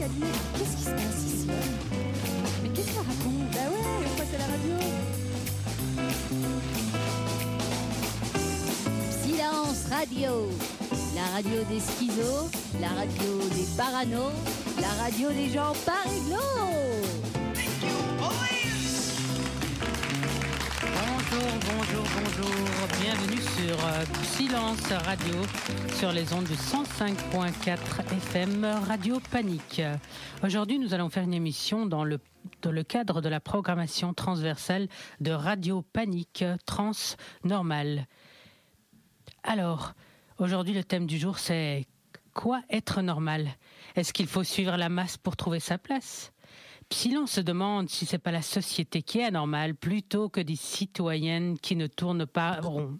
dit, qu'est-ce qui se passe ici? Mais qu'est-ce qu'elle raconte? Bah ouais, on passe à la radio. Silence Radio, la radio des schizos, la radio des paranos, la radio des gens pas réglos. Bonjour, bienvenue sur Silence Radio, sur les ondes du 105.4 FM Radio Panique. Aujourd'hui, nous allons faire une émission dans le cadre de la programmation transversale de Radio Panique Transnormal. Alors, aujourd'hui, le thème du jour, c'est quoi être normal? Est-ce qu'il faut suivre la masse pour trouver sa place? Si l'on se demande si c'est pas la société qui est anormale plutôt que des citoyennes qui ne tournent pas rond.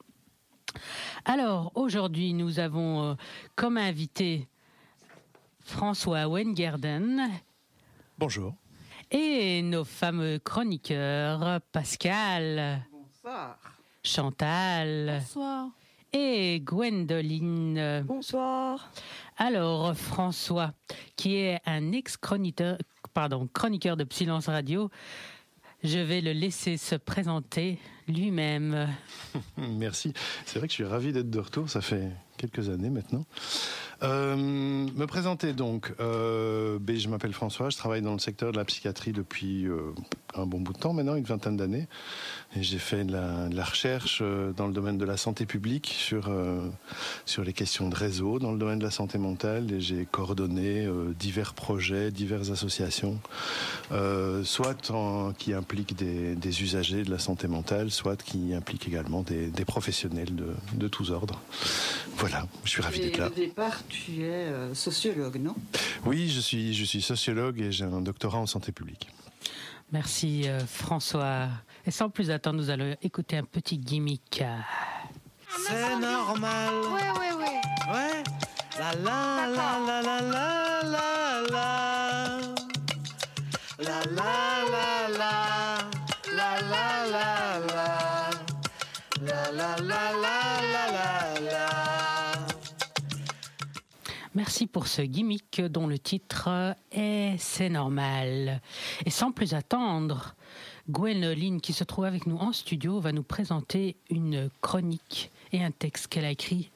Alors, aujourd'hui, nous avons comme invité François Wengerden. Bonjour. Et nos fameux chroniqueurs, Pascal. Bonsoir. Chantal. Bonsoir. Et Gwendoline. Bonsoir. Alors, François, qui est un chroniqueur de Silence Radio, je vais le laisser se présenter lui-même. Merci. C'est vrai que je suis ravi d'être de retour, ça fait quelques années maintenant. Me présenter donc, je m'appelle François, je travaille dans le secteur de la psychiatrie depuis un bon bout de temps maintenant, une vingtaine d'années. Et j'ai fait de la recherche dans le domaine de la santé publique sur les questions de réseau, dans le domaine de la santé mentale, et j'ai coordonné divers projets, diverses associations, soit qui impliquent des usagers de la santé mentale, soit qui impliquent également des professionnels de tous ordres. Voilà, je suis ravi d'être là. Au départ, tu es sociologue, non? Oui, je suis sociologue et j'ai un doctorat en santé publique. Merci François. Et sans plus attendre, nous allons écouter un petit gimmick. C'est normal. Ouais. La la la la la la la la. La la la la. La la la la. La la la la la la. Merci pour ce gimmick dont le titre est C'est normal. Et sans plus attendre, Gwendoline, qui se trouve avec nous en studio, va nous présenter une chronique et un texte qu'elle a écrit.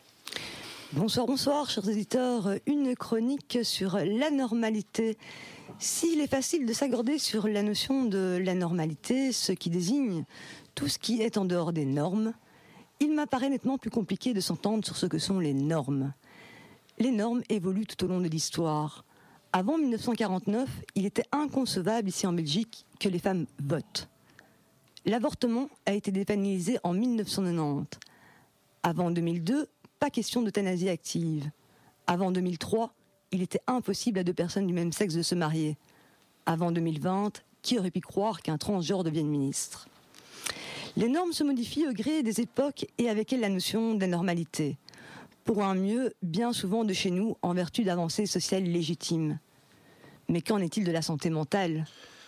Bonsoir, chers éditeurs. Une chronique sur l'anormalité. S'il est facile de s'accorder sur la notion de l'anormalité, ce qui désigne tout ce qui est en dehors des normes, il m'apparaît nettement plus compliqué de s'entendre sur ce que sont les normes. Les normes évoluent tout au long de l'histoire. Avant 1949, il était inconcevable ici en Belgique que les femmes votent. L'avortement a été dépénalisé en 1990. Avant 2002, pas question d'euthanasie active. Avant 2003, il était impossible à deux personnes du même sexe de se marier. Avant 2020, qui aurait pu croire qu'un transgenre devienne ministre? Les normes se modifient au gré des époques et avec elles la notion d'anormalité. Pour un mieux, bien souvent de chez nous, en vertu d'avancées sociales légitimes. Mais qu'en est-il de la santé mentale?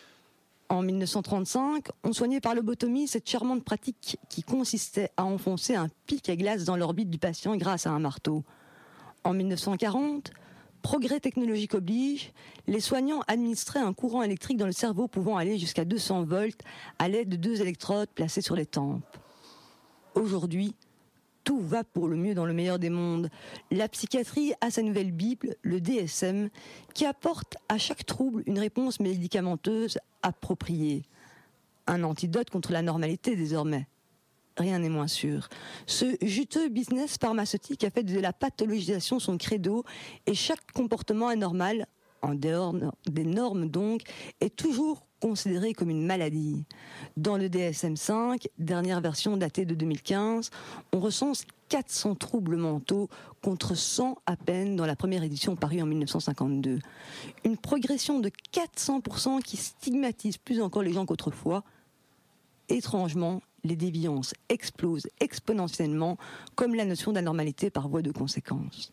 En 1935, on soignait par lobotomie cette charmante pratique qui consistait à enfoncer un pic à glace dans l'orbite du patient grâce à un marteau. En 1940, progrès technologique oblige, les soignants administraient un courant électrique dans le cerveau pouvant aller jusqu'à 200 volts à l'aide de 2 électrodes placées sur les tempes. Aujourd'hui, tout va pour le mieux dans le meilleur des mondes. La psychiatrie a sa nouvelle Bible, le DSM, qui apporte à chaque trouble une réponse médicamenteuse appropriée. Un antidote contre la normalité désormais. Rien n'est moins sûr. Ce juteux business pharmaceutique a fait de la pathologisation son credo et chaque comportement anormal, en dehors des normes donc, est toujours considéré comme une maladie. Dans le DSM-5, dernière version datée de 2015, on recense 400 troubles mentaux contre 100 à peine dans la première édition parue en 1952. Une progression de 400% qui stigmatise plus encore les gens qu'autrefois. Étrangement, les déviances explosent exponentiellement comme la notion d'anormalité par voie de conséquence.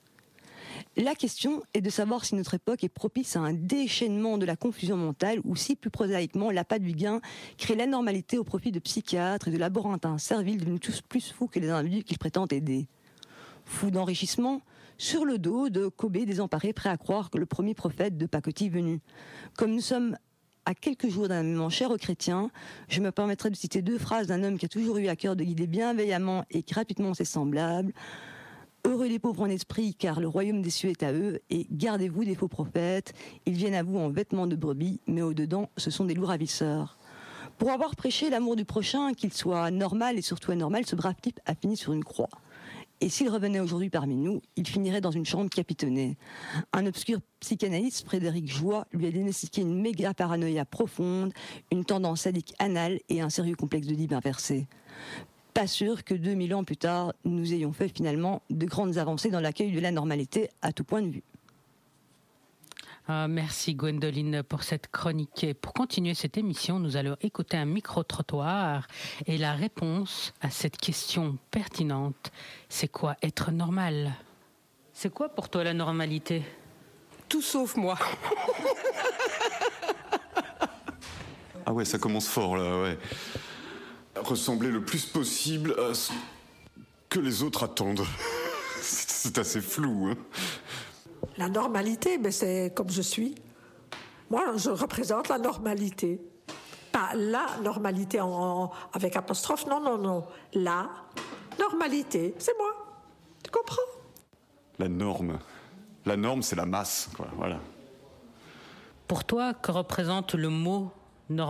La question est de savoir si notre époque est propice à un déchaînement de la confusion mentale ou si, plus prosaïquement, l'appât du gain crée l'anormalité au profit de psychiatres et de laborantins serviles devenus tous plus fous que les individus qu'ils prétendent aider. Fous d'enrichissement, sur le dos de Kobe désemparé, prêt à croire que le premier prophète de pacotille venu. Comme nous sommes à quelques jours d'un événement cher aux chrétiens, je me permettrai de citer 2 phrases d'un homme qui a toujours eu à cœur de guider bienveillamment et gratuitement ses semblables. Heureux les pauvres en esprit, car le royaume des cieux est à eux, et gardez-vous des faux prophètes, ils viennent à vous en vêtements de brebis, mais au-dedans, ce sont des loups ravisseurs. Pour avoir prêché l'amour du prochain, qu'il soit normal et surtout anormal, ce brave type a fini sur une croix. Et s'il revenait aujourd'hui parmi nous, il finirait dans une chambre capitonnée. Un obscur psychanalyste, Frédéric Joie, lui a diagnostiqué une méga paranoïa profonde, une tendance sadique anale et un sérieux complexe de Dieu inversé. Pas sûr que 2000 ans plus tard, nous ayons fait finalement de grandes avancées dans l'accueil de la normalité à tout point de vue. Merci Gwendoline pour cette chronique. Et pour continuer cette émission, nous allons écouter un micro-trottoir et la réponse à cette question pertinente. C'est quoi être normal ? C'est quoi pour toi la normalité ? Tout sauf moi. Ah ouais, ça commence fort là, ouais. Ressembler le plus possible à ce que les autres attendent. C'est assez flou, hein. La normalité, mais c'est comme je suis. Moi, je représente la normalité. Pas la normalité avec apostrophe, non. La normalité, c'est moi. Tu comprends ? La norme. La norme, c'est la masse, quoi, voilà. Pour toi, que représente le mot normalité ?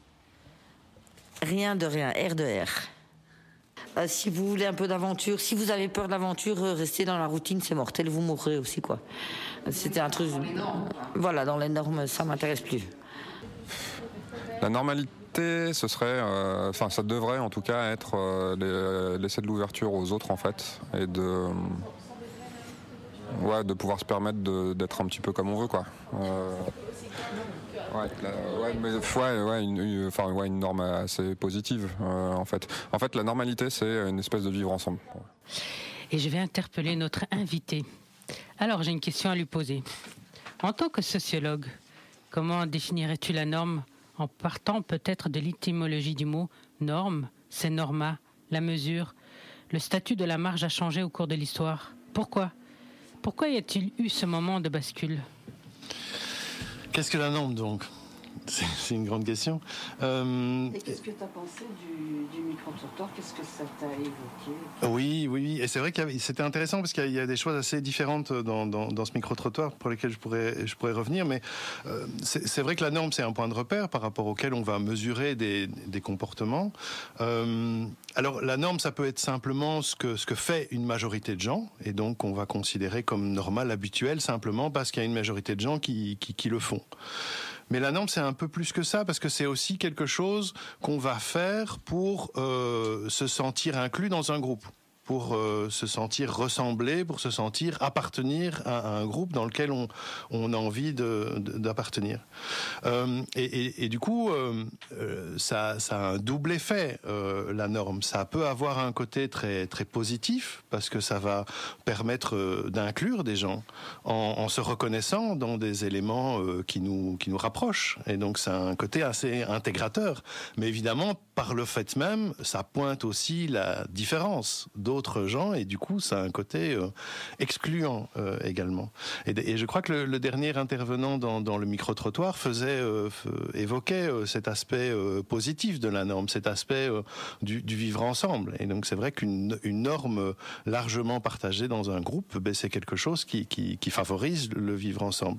Rien de rien, R de R. Si vous voulez un peu d'aventure, si vous avez peur de l'aventure, restez dans la routine, c'est mortel, vous mourrez aussi, quoi. C'était un truc... Voilà, dans les normes, ça m'intéresse plus. La normalité, ce serait... ça devrait en tout cas être laisser de l'ouverture aux autres, en fait, et de pouvoir se permettre d'être un petit peu comme on veut, quoi. Une norme assez positive, en fait. En fait, la normalité, c'est une espèce de vivre ensemble. Et je vais interpeller notre invité. Alors, j'ai une question à lui poser. En tant que sociologue, comment définirais-tu la norme en partant peut-être de l'étymologie du mot norme, c'est norma, la mesure. Le statut de la marge a changé au cours de l'histoire. Pourquoi y a-t-il eu ce moment de bascule ? Qu'est-ce que la norme, donc ? C'est une grande question. Et qu'est-ce que tu as pensé du micro-trottoir ? Qu'est-ce que ça t'a évoqué ? Oui. Et c'est vrai que c'était intéressant parce qu'il y a des choses assez différentes dans ce micro-trottoir pour lesquelles je pourrais revenir. Mais c'est vrai que la norme, c'est un point de repère par rapport auquel on va mesurer des comportements. Alors, la norme, ça peut être simplement ce que fait une majorité de gens. Et donc, on va considérer comme normal, habituel, simplement parce qu'il y a une majorité de gens qui le font. Mais la norme, c'est un peu plus que ça, parce que c'est aussi quelque chose qu'on va faire pour se sentir inclus dans un groupe, pour se sentir ressembler, pour se sentir appartenir à un groupe dans lequel on a envie d'appartenir. Et du coup, ça a un double effet, la norme. Ça peut avoir un côté très, très positif, parce que ça va permettre d'inclure des gens en se reconnaissant dans des éléments qui nous rapprochent. Et donc, c'est un côté assez intégrateur. Mais évidemment, par le fait même, ça pointe aussi la différence d'autres gens, et du coup, ça a un côté excluant également. Et je crois que le dernier intervenant dans le micro-trottoir évoquait cet aspect positif de la norme, cet aspect du vivre ensemble. Et donc, c'est vrai qu'une norme largement partagée dans un groupe, c'est quelque chose qui favorise le vivre ensemble.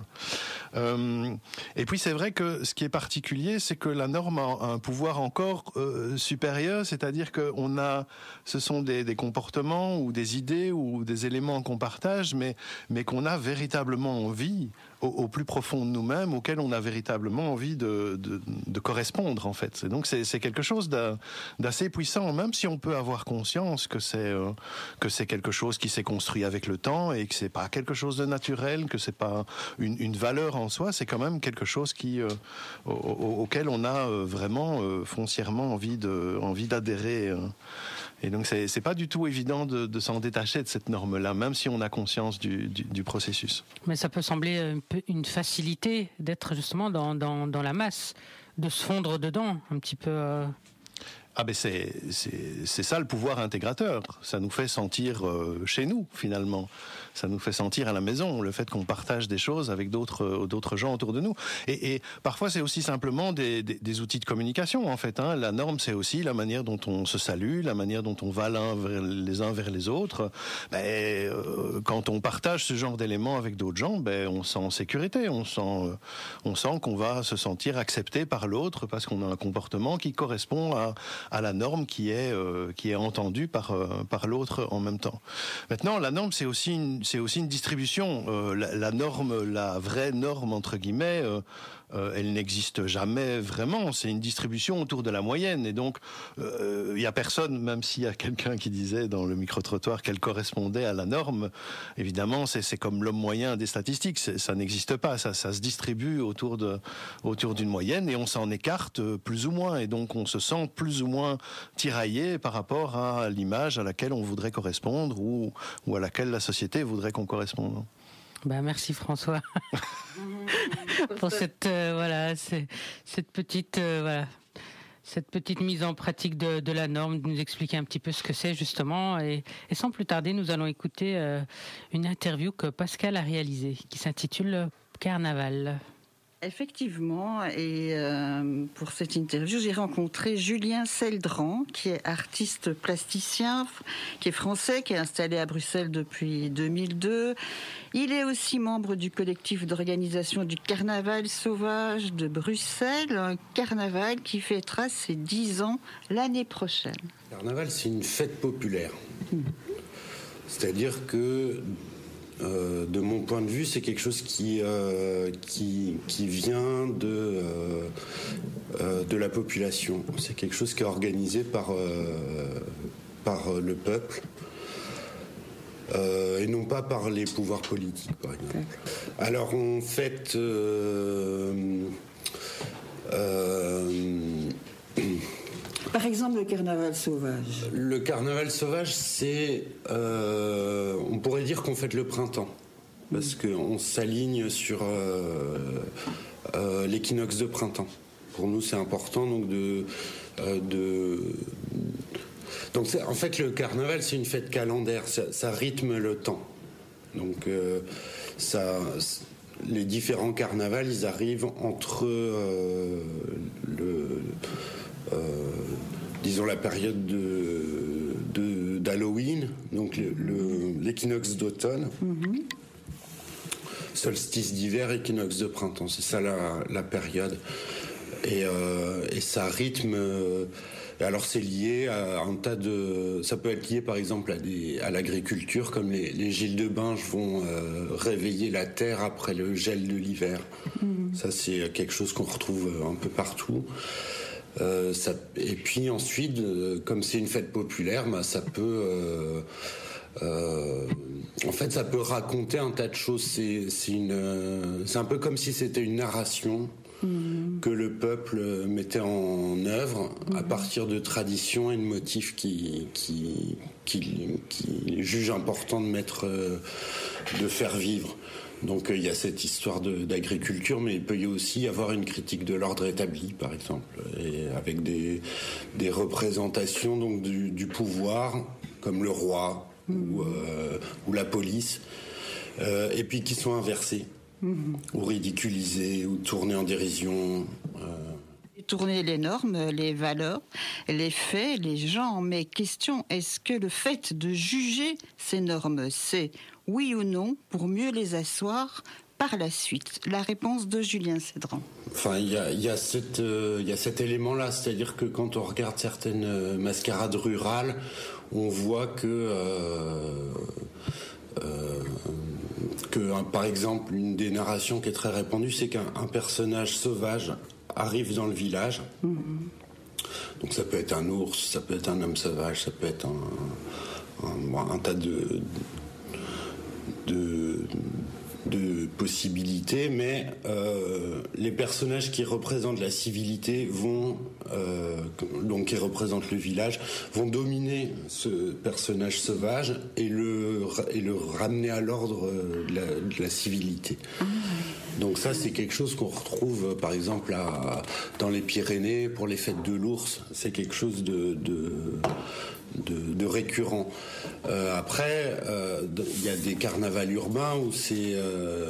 Et puis, c'est vrai que ce qui est particulier, c'est que la norme a un pouvoir encore supérieur, c'est-à-dire que ce sont des comportements ou des idées ou des éléments qu'on partage, mais qu'on a véritablement envie, au plus profond de nous-mêmes, auxquels on a véritablement envie de correspondre, en fait. Et donc, c'est quelque chose d'assez puissant, même si on peut avoir conscience que c'est quelque chose qui s'est construit avec le temps et que c'est pas quelque chose de naturel, que c'est pas une valeur en soi, c'est quand même quelque chose auquel on a vraiment foncièrement envie d'adhérer. Et donc, c'est pas du tout évident de s'en détacher de cette norme-là, même si on a conscience du processus. Mais ça peut sembler un peu une facilité d'être justement dans la masse, de se fondre dedans un petit peu. Ah ben c'est ça le pouvoir intégrateur. Ça nous fait sentir chez nous finalement. Ça nous fait sentir à la maison, le fait qu'on partage des choses avec d'autres gens autour de nous. Et parfois c'est aussi simplement des outils de communication en fait. La norme c'est aussi la manière dont on se salue, la manière dont on va les uns vers les autres. Quand on partage ce genre d'éléments avec d'autres gens, on se sent en sécurité, on sent qu'on va se sentir accepté par l'autre parce qu'on a un comportement qui correspond à la norme qui est entendue par l'autre en même temps. Maintenant, la norme, c'est aussi une distribution. La norme, la vraie norme, entre guillemets, elle n'existe jamais vraiment. C'est une distribution autour de la moyenne. Et donc, il n'y a personne, même s'il y a quelqu'un qui disait dans le micro-trottoir qu'elle correspondait à la norme, évidemment, c'est comme l'homme moyen des statistiques. Ça n'existe pas. Ça se distribue autour d'une moyenne et on s'en écarte plus ou moins. Et donc, on se sent plus ou moins tiraillé par rapport à l'image à laquelle on voudrait correspondre ou à laquelle la société voudrait qu'on corresponde. Merci François pour cette petite mise en pratique de la norme, de nous expliquer un petit peu ce que c'est justement. Et sans plus tarder, nous allons écouter une interview que Pascal a réalisée qui s'intitule Carnaval. Effectivement, et pour cette interview, j'ai rencontré Julien Celdran, qui est artiste plasticien, qui est français, qui est installé à Bruxelles depuis 2002. Il est aussi membre du collectif d'organisation du Carnaval sauvage de Bruxelles, un carnaval qui fêtera ses 10 ans l'année prochaine. Le carnaval, c'est une fête populaire. C'est-à-dire que de mon point de vue, c'est quelque chose qui vient de la population. C'est quelque chose qui est organisé par le peuple et non pas par les pouvoirs politiques, par exemple. Alors, en fait, par exemple, le carnaval sauvage. Le carnaval sauvage, c'est... on pourrait dire qu'on fête le printemps. Parce qu'on s'aligne sur l'équinoxe de printemps. Pour nous, c'est important donc donc en fait, le carnaval, c'est une fête calendaire. Ça rythme le temps. Donc, les différents carnavals, ils arrivent entre disons la période d'Halloween, donc l'équinoxe d'automne, solstice d'hiver, équinoxe de printemps. C'est ça la période. Et ça rythme. Alors c'est lié à un tas de. Ça peut être lié par exemple à l'agriculture, comme les Gilles de Binge vont réveiller la terre après le gel de l'hiver. Ça c'est quelque chose qu'on retrouve un peu partout. Et puis ensuite, comme c'est une fête populaire, ça peut, en fait, ça peut raconter un tas de choses. C'est un peu comme si c'était une narration que le peuple mettait en œuvre à partir de traditions et de motifs qu'il juge important de faire vivre. Donc il y a cette histoire d'agriculture, mais il peut y aussi y avoir une critique de l'ordre établi, par exemple, et avec des représentations donc du pouvoir, comme le roi ou la police, et puis qui sont inversées, ou ridiculisées, ou tournées en dérision. Tourner les normes, les valeurs, les faits, les gens. Mais question, est-ce que le fait de juger ces normes, c'est oui ou non pour mieux les asseoir par la suite? La réponse de Julien Celdran. Enfin, il y a cet élément-là, c'est-à-dire que quand on regarde certaines mascarades rurales, on voit que par exemple, une des narrations qui est très répandue, c'est qu'un personnage sauvage arrive dans le village. Donc ça peut être un ours, ça peut être un homme sauvage, ça peut être un tas de possibilités, mais les personnages qui représentent la civilité donc qui représentent le village, vont dominer ce personnage sauvage et le ramener à l'ordre de la civilité. Donc ça, c'est quelque chose qu'on retrouve, par exemple, dans les Pyrénées, pour les fêtes de l'ours. C'est quelque chose de récurrent. Après, il y a des carnavals urbains où ces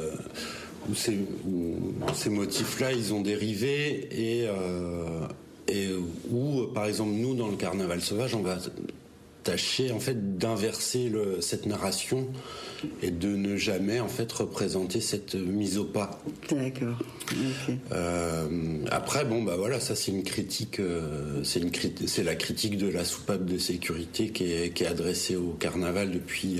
motifs-là, ils ont dérivé et où, par exemple, nous, dans le carnaval sauvage, on va tâcher en fait d'inverser cette narration et de ne jamais en fait représenter cette mise au pas. D'accord. Okay. Après voilà, ça c'est une critique, c'est la critique de la soupape de sécurité qui est adressée au carnaval depuis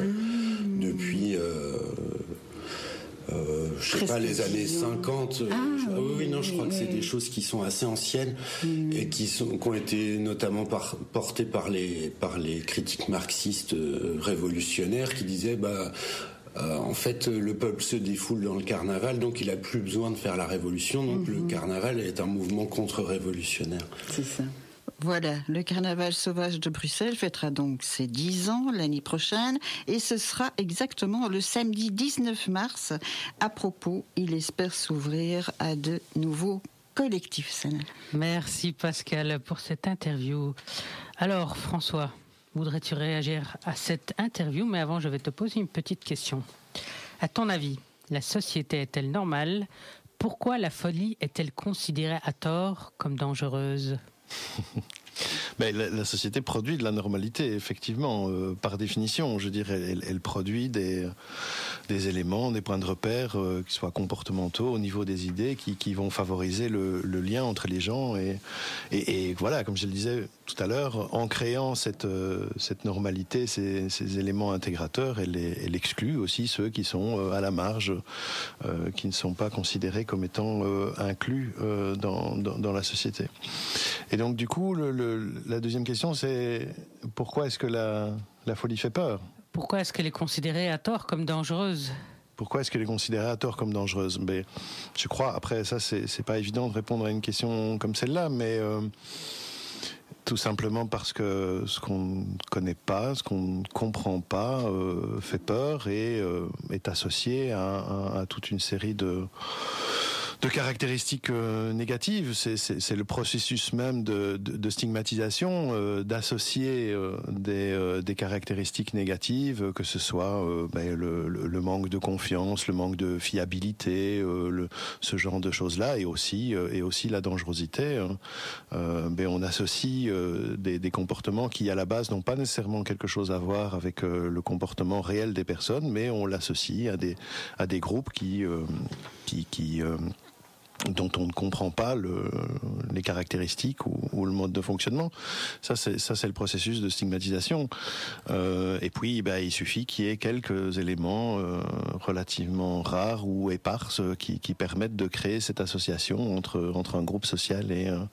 je sais pas, les années 50. Je crois que c'est des choses qui sont assez anciennes et qui ont été notamment portées par les critiques marxistes révolutionnaires qui disaient en fait le peuple se défoule dans le carnaval, donc il a plus besoin de faire la révolution, donc le carnaval est un mouvement contre-révolutionnaire. C'est ça. Voilà, le carnaval sauvage de Bruxelles fêtera donc ses 10 ans l'année prochaine et ce sera exactement le samedi 19 mars. À propos, il espère s'ouvrir à de nouveaux collectifs. Sana. Merci Pascal pour cette interview. Alors François, voudrais-tu réagir à cette interview? Mais avant, je vais te poser une petite question. À ton avis, la société est-elle normale? Pourquoi la folie est-elle considérée à tort comme dangereuse? La société produit de la normalité, effectivement, par définition. Je veux dire, elle produit des éléments, des points de repère, qui soient comportementaux au niveau des idées, qui vont favoriser le lien entre les gens. Et voilà, comme je le disais tout à l'heure, en créant cette normalité, ces éléments intégrateurs, elle exclut aussi ceux qui sont à la marge, qui ne sont pas considérés comme étant inclus dans la société. Et donc, du coup, la deuxième question, c'est pourquoi est-ce que la folie fait peur? Pourquoi est-ce qu'elle est considérée à tort comme dangereuse? Pourquoi est-ce qu'elle est considérée à tort comme dangereuse? Mais je crois, après ça, c'est pas évident de répondre à une question comme celle-là, mais tout simplement parce que ce qu'on ne connaît pas, ce qu'on ne comprend pas, fait peur et est associé à toute une série de caractéristiques négatives. C'est le processus même de stigmatisation, d'associer des caractéristiques négatives, que ce soit le manque de confiance, le manque de fiabilité, ce genre de choses-là, et aussi la dangerosité. On associe des comportements qui, à la base, n'ont pas nécessairement quelque chose à voir avec le comportement réel des personnes, mais on l'associe à des groupes dont on ne comprend pas les caractéristiques ou le mode de fonctionnement. Ça c'est le processus de stigmatisation. Et puis, il suffit qu'il y ait quelques éléments relativement rares ou éparses qui permettent de créer cette association entre un groupe social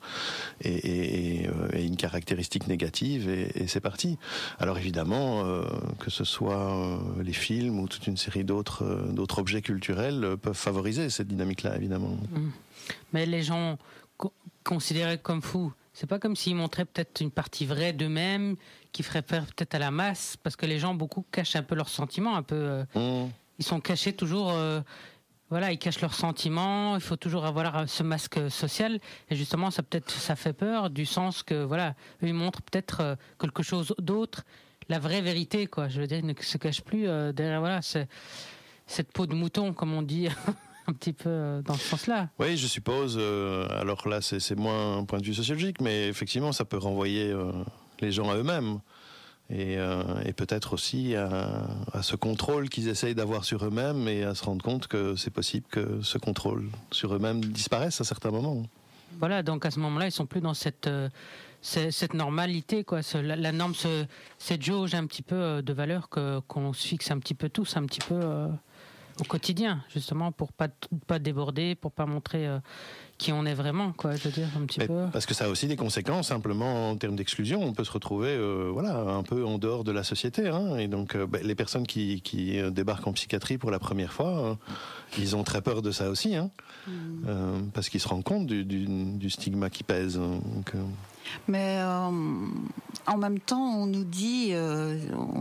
et une caractéristique négative, et c'est parti. Alors évidemment, que ce soit les films ou toute une série d'autres objets culturels peuvent favoriser cette dynamique-là, évidemment. Mais les gens considérés comme fous, c'est pas comme s'ils montraient peut-être une partie vraie d'eux-mêmes qui ferait peur peut-être à la masse, parce que les gens beaucoup cachent un peu leurs sentiments, ils sont cachés toujours, ils cachent leurs sentiments. Il faut toujours avoir ce masque social, et justement ça fait peur, du sens que eux ils montrent peut-être quelque chose d'autre, la vraie vérité, quoi. Je veux dire, ils ne se cachent plus derrière cette peau de mouton, comme on dit. Un petit peu dans ce sens-là. Oui, je suppose. Alors là, c'est moins un point de vue sociologique, mais effectivement, ça peut renvoyer les gens à eux-mêmes. Et peut-être aussi à ce contrôle qu'ils essayent d'avoir sur eux-mêmes, et à se rendre compte que c'est possible que ce contrôle sur eux-mêmes disparaisse à certains moments. Voilà, donc à ce moment-là, ils sont plus dans cette normalité, quoi. La norme, cette jauge un petit peu de valeur qu'on se fixe un petit peu tous, un petit peu au quotidien, justement, pour pas déborder, pour pas montrer qui on est vraiment, quoi. Je veux dire, un petit peu. Parce que ça a aussi des conséquences, simplement en termes d'exclusion. On peut se retrouver, un peu en dehors de la société, et donc les personnes qui débarquent en psychiatrie pour la première fois, ils ont très peur de ça aussi, parce qu'ils se rendent compte du stigma qui pèse. Mais en même temps, on nous dit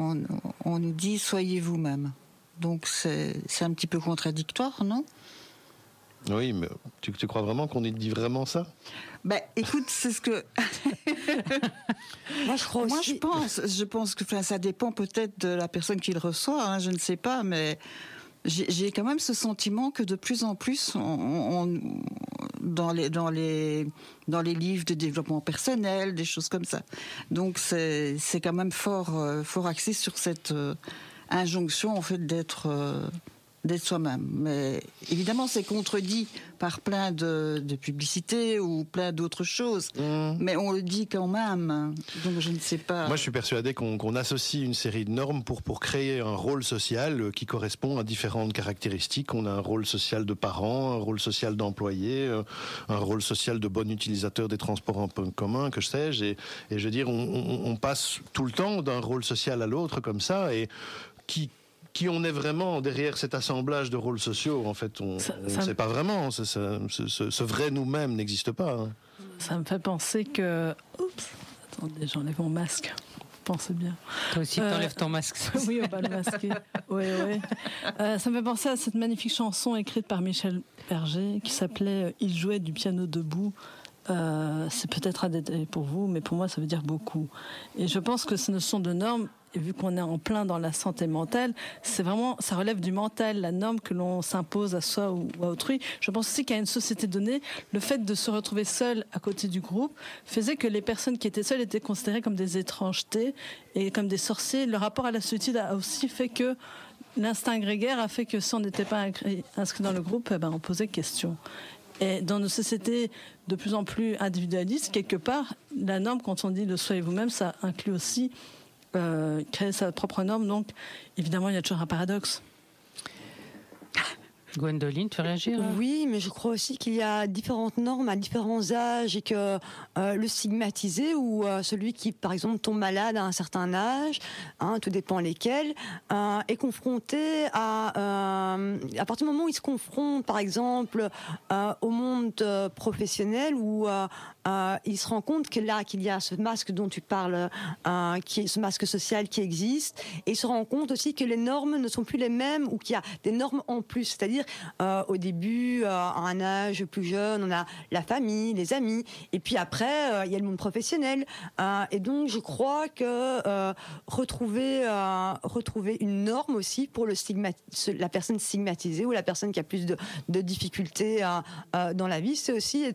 soyez vous-même. Donc c'est un petit peu contradictoire, non ? Oui, mais tu crois vraiment qu'on dit vraiment ça ? Ben, écoute, c'est ce que... Moi, je pense que ça dépend peut-être de la personne qui le reçoit, hein, je ne sais pas, mais j'ai quand même ce sentiment que de plus en plus, dans les livres de développement personnel, des choses comme ça. Donc, c'est quand même fort axé sur cette injonction, en fait, d'être soi-même. Mais évidemment, c'est contredit par plein de publicités ou plein d'autres choses. Mais on le dit quand même. Donc je ne sais pas. Moi, je suis persuadé qu'on associe une série de normes pour créer un rôle social qui correspond à différentes caractéristiques. On a un rôle social de parent, un rôle social d'employé, un rôle social de bon utilisateur des transports en commun, que sais-je. Et je veux dire, on passe tout le temps d'un rôle social à l'autre comme ça. Et qui on est vraiment derrière cet assemblage de rôles sociaux, en fait, on ne sait pas vraiment. Ce vrai nous-mêmes n'existe pas. Hein. Ça me fait penser que... Oups, attendez, j'enlève mon masque. Pensez bien. Toi aussi, t'enlèves ton masque. Oui, on va le masquer. Oui. Ça me fait penser à cette magnifique chanson écrite par Michel Berger qui s'appelait « Il jouait du piano debout ». C'est peut-être un détail pour vous, mais pour moi, ça veut dire beaucoup. Et je pense que ces notions de normes, et vu qu'on est en plein dans la santé mentale, c'est vraiment, ça relève du mental, la norme que l'on s'impose à soi ou à autrui. Je pense aussi qu'à une société donnée, le fait de se retrouver seul à côté du groupe faisait que les personnes qui étaient seules étaient considérées comme des étrangetés et comme des sorciers. Le rapport à la solitude a aussi fait que l'instinct grégaire a fait que si on n'était pas inscrit dans le groupe, on posait question. Et dans nos sociétés de plus en plus individualistes, quelque part, la norme, quand on dit le soyez vous-même, ça inclut aussi créer sa propre norme. Donc, évidemment, il y a toujours un paradoxe. Gwendoline, tu veux réagir ? Oui, mais je crois aussi qu'il y a différentes normes à différents âges et que le stigmatisé ou celui qui, par exemple, tombe malade à un certain âge, tout dépend lesquels, est confronté à partir du moment où il se confronte, par exemple, au monde professionnel où il se rend compte qu'il y a ce masque dont tu parles, qui est ce masque social qui existe, et il se rend compte aussi que les normes ne sont plus les mêmes ou qu'il y a des normes en plus, c'est-à-dire au début, à un âge plus jeune, on a la famille, les amis, et puis après, il y a le monde professionnel. Et donc, je crois que retrouver une norme aussi pour la personne stigmatisée ou la personne qui a plus de difficultés dans la vie, c'est aussi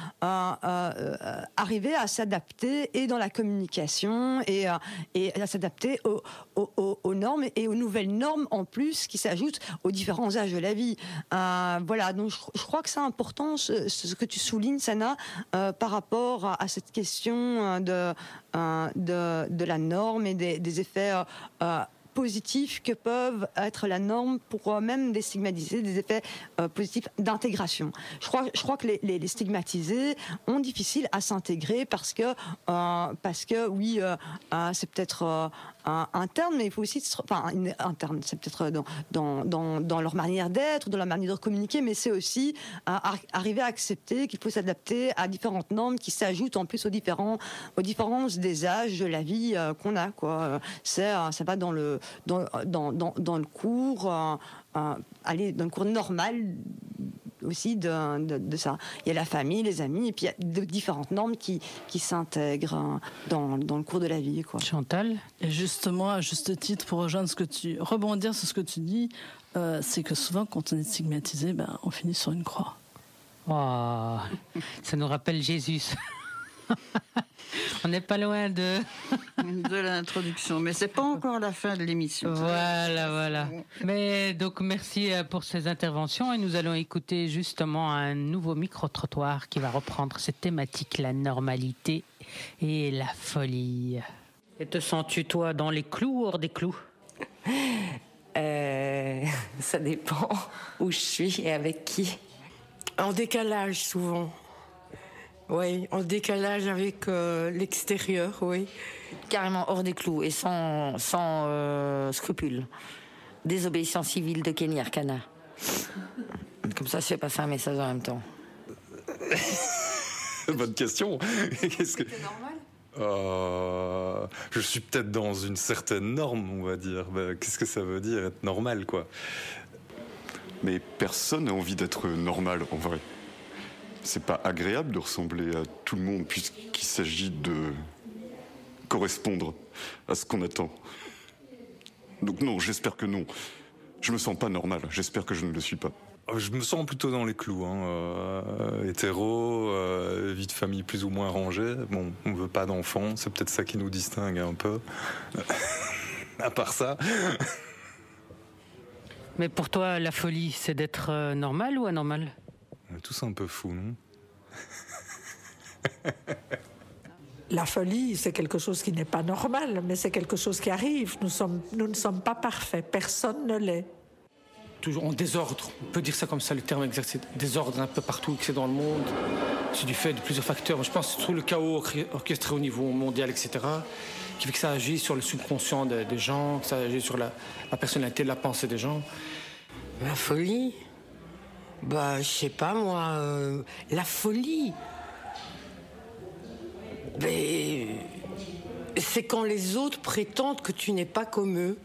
arriver à s'adapter et dans la communication et à s'adapter aux normes et aux nouvelles normes en plus qui s'ajoutent aux différents âges de la vie. Voilà, donc je crois que c'est important ce que tu soulignes, Sana, par rapport à cette question de la norme et des effets positifs que peuvent être la norme pour même déstigmatiser, des effets positifs d'intégration. Je crois que les stigmatisés ont difficile à s'intégrer parce que oui, c'est peut-être interne, mais il faut aussi, interne, c'est peut-être dans leur manière d'être, dans leur manière de communiquer, mais c'est aussi arriver à accepter qu'il faut s'adapter à différentes normes qui s'ajoutent en plus aux différences des âges de la vie qu'on a, quoi. Ça va dans le cours, aller dans le cours normal aussi de ça. Il y a la famille, les amis, et puis il y a de différentes normes qui s'intègrent dans le cours de la vie, quoi. Chantal ? Et justement, à juste titre, pour rebondir sur ce que tu dis, c'est que souvent, quand on est stigmatisé, on finit sur une croix. Oh, ça nous rappelle Jésus. On n'est pas loin de l'introduction, mais c'est pas encore la fin de l'émission. Voilà. Mais donc merci pour ces interventions et nous allons écouter justement un nouveau micro-trottoir qui va reprendre cette thématique, la normalité et la folie. Et te sens-tu toi dans les clous ou hors des clous ? Ça dépend où je suis et avec qui. En décalage souvent. Oui, en décalage avec l'extérieur, oui. Carrément hors des clous et sans scrupules. Désobéissance civile de Kenny Arcana. Comme ça, je fais passer un message en même temps. Bonne question. Qu'est-ce que... C'est normal ? Je suis peut-être dans une certaine norme, on va dire. Qu'est-ce que ça veut dire être normal, quoi ? Mais personne n'a envie d'être normal, en vrai. C'est pas agréable de ressembler à tout le monde, puisqu'il s'agit de correspondre à ce qu'on attend. Donc non, j'espère que non. Je me sens pas normal, j'espère que je ne le suis pas. Je me sens plutôt dans les clous, hétéro, vie de famille plus ou moins rangée. Bon, on veut pas d'enfants, c'est peut-être ça qui nous distingue un peu. À part ça. Mais pour toi, la folie, c'est d'être normal ou anormal ? On est tous un peu fous, non ? La folie, c'est quelque chose qui n'est pas normal, mais c'est quelque chose qui arrive. Nous ne sommes pas parfaits, personne ne l'est. Toujours en désordre, on peut dire ça comme ça, le terme exact, c'est désordre un peu partout, que c'est dans le monde. C'est du fait de plusieurs facteurs. Je pense que c'est tout le chaos orchestré au niveau mondial, etc., qui fait que ça agit sur le subconscient des gens, que ça agit sur la personnalité, la pensée des gens. La folie ? Je sais pas moi, la folie. Mais c'est quand les autres prétendent que tu n'es pas comme eux.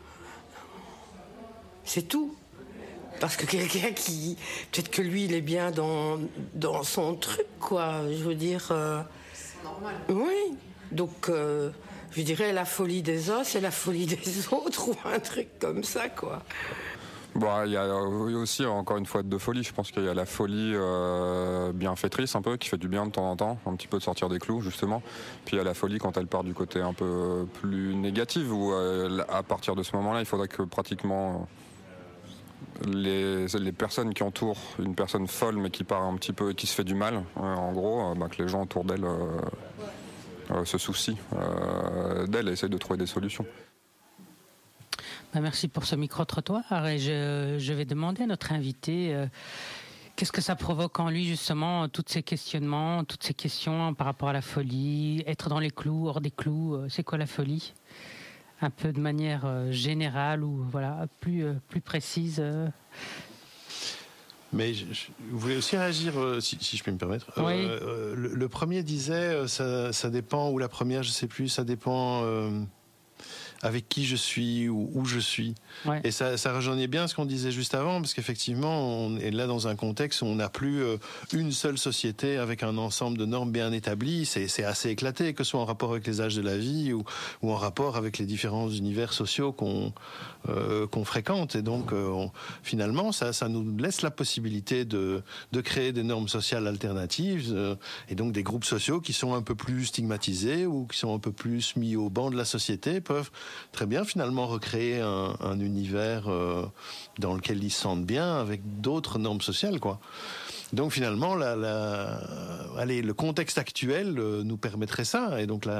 C'est tout. Parce que quelqu'un qui... Peut-être que lui, il est bien dans son truc, quoi. Je veux dire... C'est normal. Oui. Donc, je dirais la folie des uns, c'est la folie des autres, ou un truc comme ça, quoi. Il y a aussi, encore une fois, de folie. Je pense qu'il y a la folie bienfaitrice, un peu, qui fait du bien de temps en temps, un petit peu de sortir des clous, justement. Puis il y a la folie quand elle part du côté un peu plus négatif, où à partir de ce moment-là, il faudrait que pratiquement... Les personnes qui entourent une personne folle mais qui part un petit peu et qui se fait du mal, en gros, que les gens autour d'elle se soucient d'elle et essayent de trouver des solutions. Merci pour ce micro-trottoir et je vais demander à notre invité qu'est-ce que ça provoque en lui justement, tous ces questionnements, toutes ces questions par rapport à la folie, être dans les clous, hors des clous, c'est quoi la folie ? Un peu de manière générale ou voilà, plus précise. Mais je voulais aussi réagir, si je peux me permettre. Oui. Le premier disait, ça dépend, ou la première, je ne sais plus, ça dépend avec qui je suis ou où je suis. Ouais. Et ça rejoignait bien ce qu'on disait juste avant, parce qu'effectivement, on est là dans un contexte où on n'a plus une seule société avec un ensemble de normes bien établies. C'est assez éclaté, que ce soit en rapport avec les âges de la vie ou en rapport avec les différents univers sociaux qu'on fréquente. Et donc, finalement, ça nous laisse la possibilité de créer des normes sociales alternatives et donc des groupes sociaux qui sont un peu plus stigmatisés ou qui sont un peu plus mis au banc de la société peuvent très bien finalement recréer un univers dans lequel ils se sentent bien avec d'autres normes sociales, quoi. Donc finalement, le contexte actuel nous permettrait ça, et donc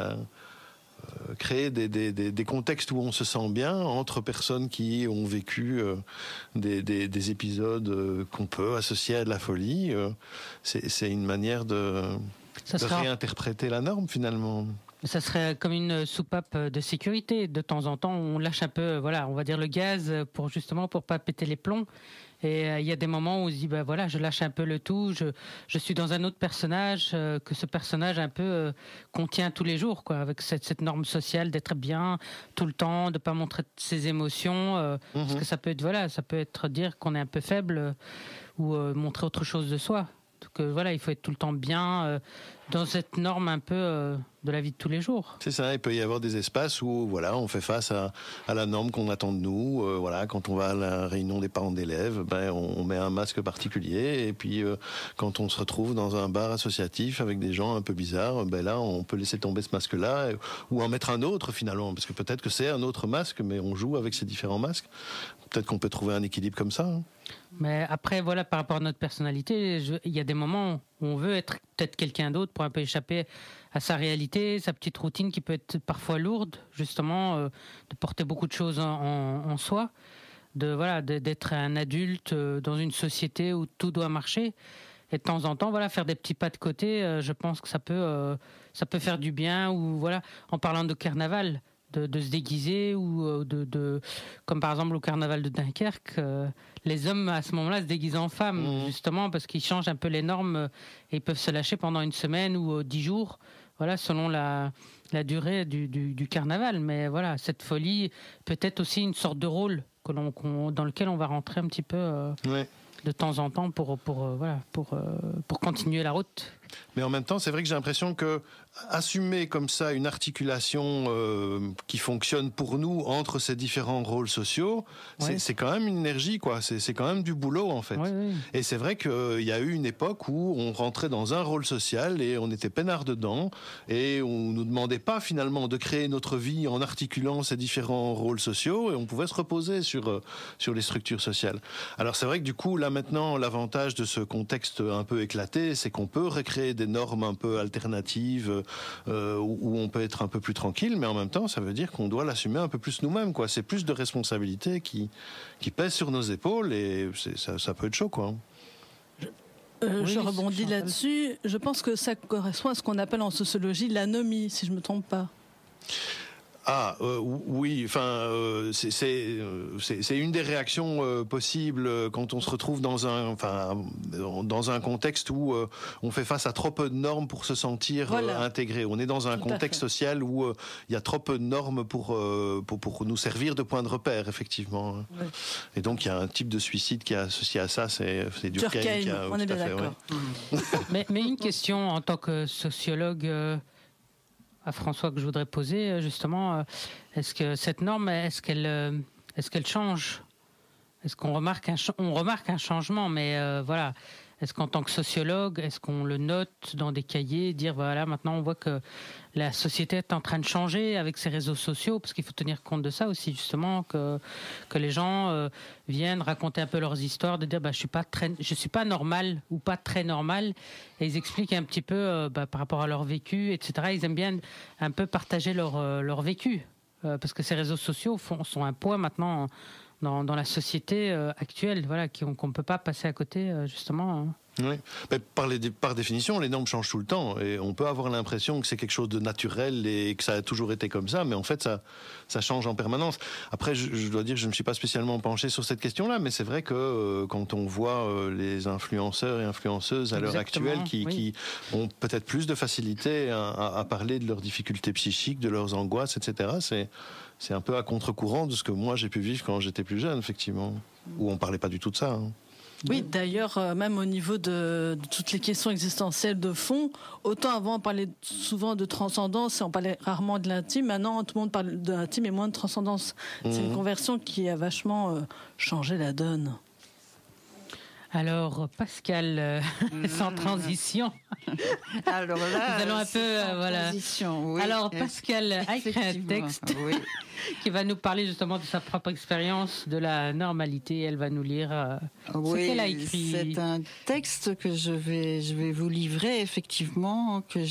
créer des contextes où on se sent bien entre personnes qui ont vécu des épisodes qu'on peut associer à de la folie. C'est une manière de réinterpréter la norme finalement. Ça serait comme une soupape de sécurité. De temps en temps, on lâche un peu, voilà, on va dire le gaz pour pas péter les plombs. Et il y a des moments où on se dit, je lâche un peu le tout, je suis dans un autre personnage que ce personnage un peu contient tous les jours, quoi, avec cette norme sociale d'être bien tout le temps, de pas montrer ses émotions, parce que ça peut être dire qu'on est un peu faible ou montrer autre chose de soi. Donc il faut être tout le temps bien dans cette norme un peu de la vie de tous les jours. C'est ça, il peut y avoir des espaces où on fait face à la norme qu'on attend de nous. Quand on va à la réunion des parents d'élèves, on met un masque particulier, et puis quand on se retrouve dans un bar associatif avec des gens un peu bizarres, là on peut laisser tomber ce masque-là ou en mettre un autre finalement, parce que peut-être que c'est un autre masque, mais on joue avec ces différents masques. Peut-être qu'on peut trouver un équilibre comme ça. Mais après, par rapport à notre personnalité, il y a des moments où on veut être peut-être quelqu'un d'autre pour un peu échapper à sa réalité, sa petite routine qui peut être parfois lourde, justement, de porter beaucoup de choses en soi, d'être un adulte dans une société où tout doit marcher. Et de temps en temps, faire des petits pas de côté, je pense que ça peut faire du bien. Ou en parlant de carnaval, de se déguiser ou comme par exemple au carnaval de Dunkerque, les hommes à ce moment-là se déguisent en femmes, justement parce qu'ils changent un peu les normes et ils peuvent se lâcher pendant une semaine ou 10 jours, selon la durée du carnaval. Mais cette folie peut être aussi une sorte de rôle dans lequel on va rentrer un petit peu de temps en temps pour continuer la route. Mais en même temps, c'est vrai que j'ai l'impression que assumer comme ça une articulation qui fonctionne pour nous entre ces différents rôles sociaux, c'est quand même une énergie, quoi. C'est quand même du boulot, en fait. Et c'est vrai qu'il y a eu une époque où on rentrait dans un rôle social et on était peinard dedans et on nous demandait pas finalement de créer notre vie en articulant ces différents rôles sociaux et on pouvait se reposer sur les structures sociales. Alors c'est vrai que du coup, là maintenant, l'avantage de ce contexte un peu éclaté, c'est qu'on peut recréer des normes un peu alternatives où on peut être un peu plus tranquille, mais en même temps, ça veut dire qu'on doit l'assumer un peu plus nous-mêmes, quoi. C'est plus de responsabilités qui pèsent sur nos épaules et ça peut être chaud, quoi. Je rebondis là-dessus. Je pense que ça correspond à ce qu'on appelle en sociologie l'anomie, si je ne me trompe pas. Oui, enfin, c'est une des réactions possibles quand on se retrouve dans un contexte où on fait face à trop peu de normes pour se sentir intégré. On est dans un contexte social où il y a trop peu de normes pour nous servir de point de repère, effectivement. Ouais. Et donc il y a un type de suicide qui est associé à ça, c'est Durkheim. On est bien d'accord. Ouais. Mais une question en tant que sociologue. À François que je voudrais poser justement, est-ce que cette norme, est-ce qu'elle change? Est-ce qu'on remarque un changement? Mais voilà, est-ce qu'en tant que sociologue, est-ce qu'on le note dans des cahiers, dire voilà, maintenant on voit que la société est en train de changer avec ses réseaux sociaux, parce qu'il faut tenir compte de ça aussi justement, que les gens viennent raconter un peu leurs histoires, de dire je suis pas normal ou pas très normal, et ils expliquent un petit peu par rapport à leur vécu, etc. Ils aiment bien un peu partager leur vécu, parce que ces réseaux sociaux sont un poids maintenant dans la société actuelle, voilà, qu'on ne peut pas passer à côté justement. Oui, mais par définition, les normes changent tout le temps et on peut avoir l'impression que c'est quelque chose de naturel et que ça a toujours été comme ça, mais en fait ça change en permanence. Après, je dois dire que je ne me suis pas spécialement penché sur cette question-là, mais c'est vrai que quand on voit les influenceurs et influenceuses à l'heure actuelle qui ont peut-être plus de facilité à parler de leurs difficultés psychiques, de leurs angoisses, etc., c'est un peu à contre-courant de ce que moi j'ai pu vivre quand j'étais plus jeune, effectivement, où on parlait pas du tout de ça. Hein. Oui, d'ailleurs, même au niveau de toutes les questions existentielles de fond, autant avant on parlait souvent de transcendance et on parlait rarement de l'intime, maintenant tout le monde parle de l'intime et moins de transcendance. C'est une conversion qui a vachement changé la donne. Alors, Pascal, sans transition. Alors là, nous allons un peu, transition, oui. Alors, Pascal a écrit un texte qui va nous parler justement de sa propre expérience de la normalité. Elle va nous lire ce qu'elle a écrit. C'est un texte que je vais vous livrer, effectivement, que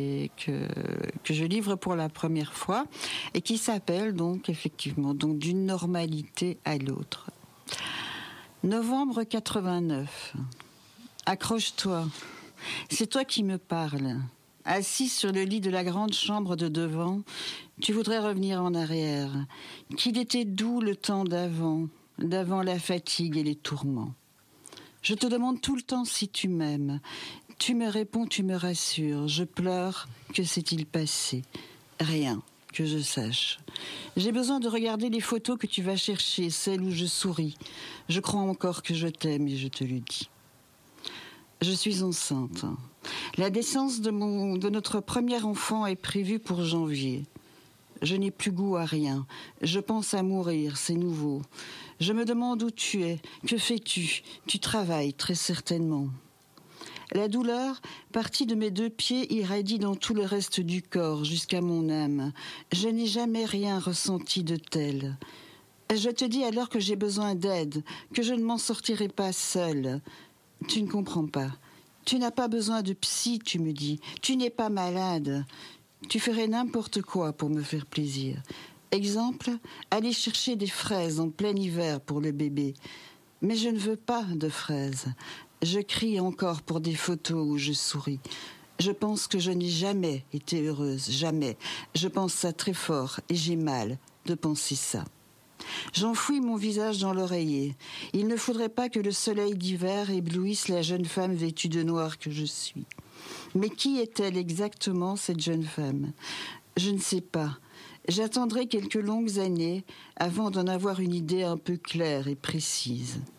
je livre pour la première fois et qui s'appelle donc, effectivement, d'une normalité à l'autre. Novembre 89. Accroche-toi. C'est toi qui me parles. Assis sur le lit de la grande chambre de devant, tu voudrais revenir en arrière. Qu'il était doux le temps d'avant la fatigue et les tourments. Je te demande tout le temps si tu m'aimes. Tu me réponds, tu me rassures. Je pleure, que s'est-il passé? Rien. Que je sache. J'ai besoin de regarder les photos que tu vas chercher, celles où je souris. Je crois encore que je t'aime et je te le dis. Je suis enceinte. La naissance de notre premier enfant est prévue pour janvier. Je n'ai plus goût à rien. Je pense à mourir, c'est nouveau. Je me demande où tu es. Que fais-tu? Tu travailles très certainement. La douleur, partie de mes 2 pieds, irradie dans tout le reste du corps, jusqu'à mon âme. Je n'ai jamais rien ressenti de tel. Je te dis alors que j'ai besoin d'aide, que je ne m'en sortirai pas seule. Tu ne comprends pas. Tu n'as pas besoin de psy, tu me dis. Tu n'es pas malade. Tu ferais n'importe quoi pour me faire plaisir. Exemple, aller chercher des fraises en plein hiver pour le bébé. Mais je ne veux pas de fraises. Je crie encore pour des photos où je souris. Je pense que je n'ai jamais été heureuse, jamais. Je pense ça très fort et j'ai mal de penser ça. J'enfouis mon visage dans l'oreiller. Il ne faudrait pas que le soleil d'hiver éblouisse la jeune femme vêtue de noir que je suis. Mais qui est-elle exactement, cette jeune femme? Je ne sais pas. J'attendrai quelques longues années avant d'en avoir une idée un peu claire et précise.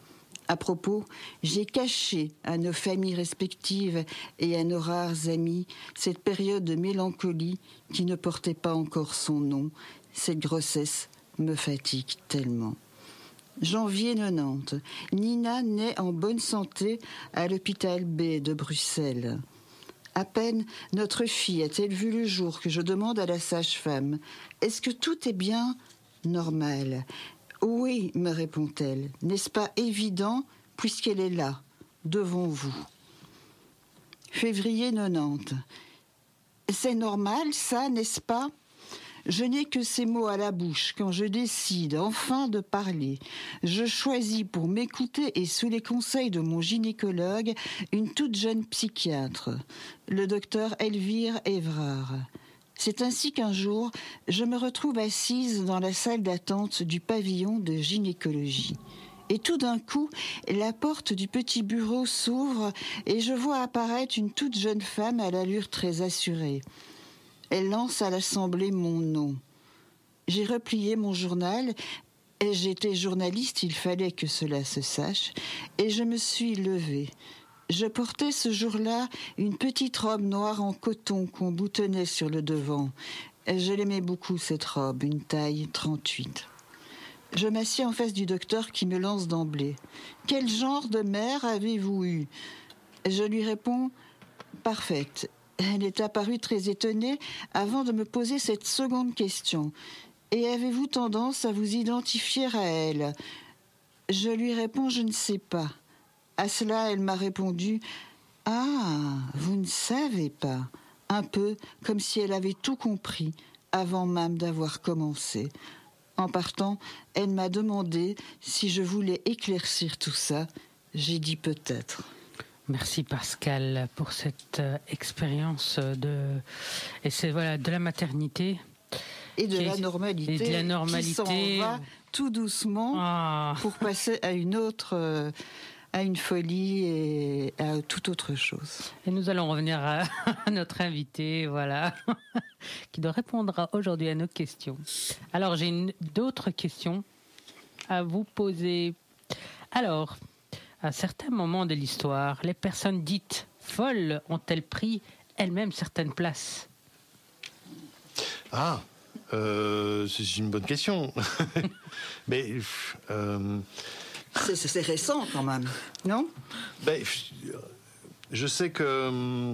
À propos, j'ai caché à nos familles respectives et à nos rares amis cette période de mélancolie qui ne portait pas encore son nom. Cette grossesse me fatigue tellement. Janvier 90. Nina naît en bonne santé à l'hôpital B de Bruxelles. À peine notre fille a-t-elle vu le jour que je demande à la sage-femme « Est-ce que tout est bien normal ?» « Oui, me répond-elle, n'est-ce pas évident puisqu'elle est là, devant vous. Février 90. C'est normal, ça, n'est-ce pas ? Je n'ai que ces mots à la bouche quand je décide enfin de parler. Je choisis pour m'écouter et sous les conseils de mon gynécologue une toute jeune psychiatre, le docteur Elvire Évrard. C'est ainsi qu'un jour, je me retrouve assise dans la salle d'attente du pavillon de gynécologie. Et tout d'un coup, la porte du petit bureau s'ouvre et je vois apparaître une toute jeune femme à l'allure très assurée. Elle lance à l'assemblée mon nom. J'ai replié mon journal, et j'étais journaliste, il fallait que cela se sache, et je me suis levée. Je portais ce jour-là une petite robe noire en coton qu'on boutonnait sur le devant. Je l'aimais beaucoup, cette robe, une taille 38. Je m'assieds en face du docteur qui me lance d'emblée. « Quel genre de mère avez-vous eu ?» Je lui réponds « Parfaite ». Elle est apparue très étonnée avant de me poser cette seconde question. « Et avez-vous tendance à vous identifier à elle ?» Je lui réponds « Je ne sais pas ». À cela, elle m'a répondu « Ah, vous ne savez pas », un peu comme si elle avait tout compris avant même d'avoir commencé. En partant, elle m'a demandé si je voulais éclaircir tout ça. J'ai dit peut-être. Merci Pascal pour cette expérience de la maternité et de la normalité. Et de la normalité. Qui s'en va tout doucement pour passer à une autre. À une folie et à toute autre chose. Et nous allons revenir à notre invité, qui doit répondre aujourd'hui à nos questions. Alors, j'ai d'autres questions à vous poser. Alors, à certains moments de l'histoire, les personnes dites folles ont-elles pris elles-mêmes certaines places ? C'est une bonne question. Mais... C'est récent quand même, non ? Je sais que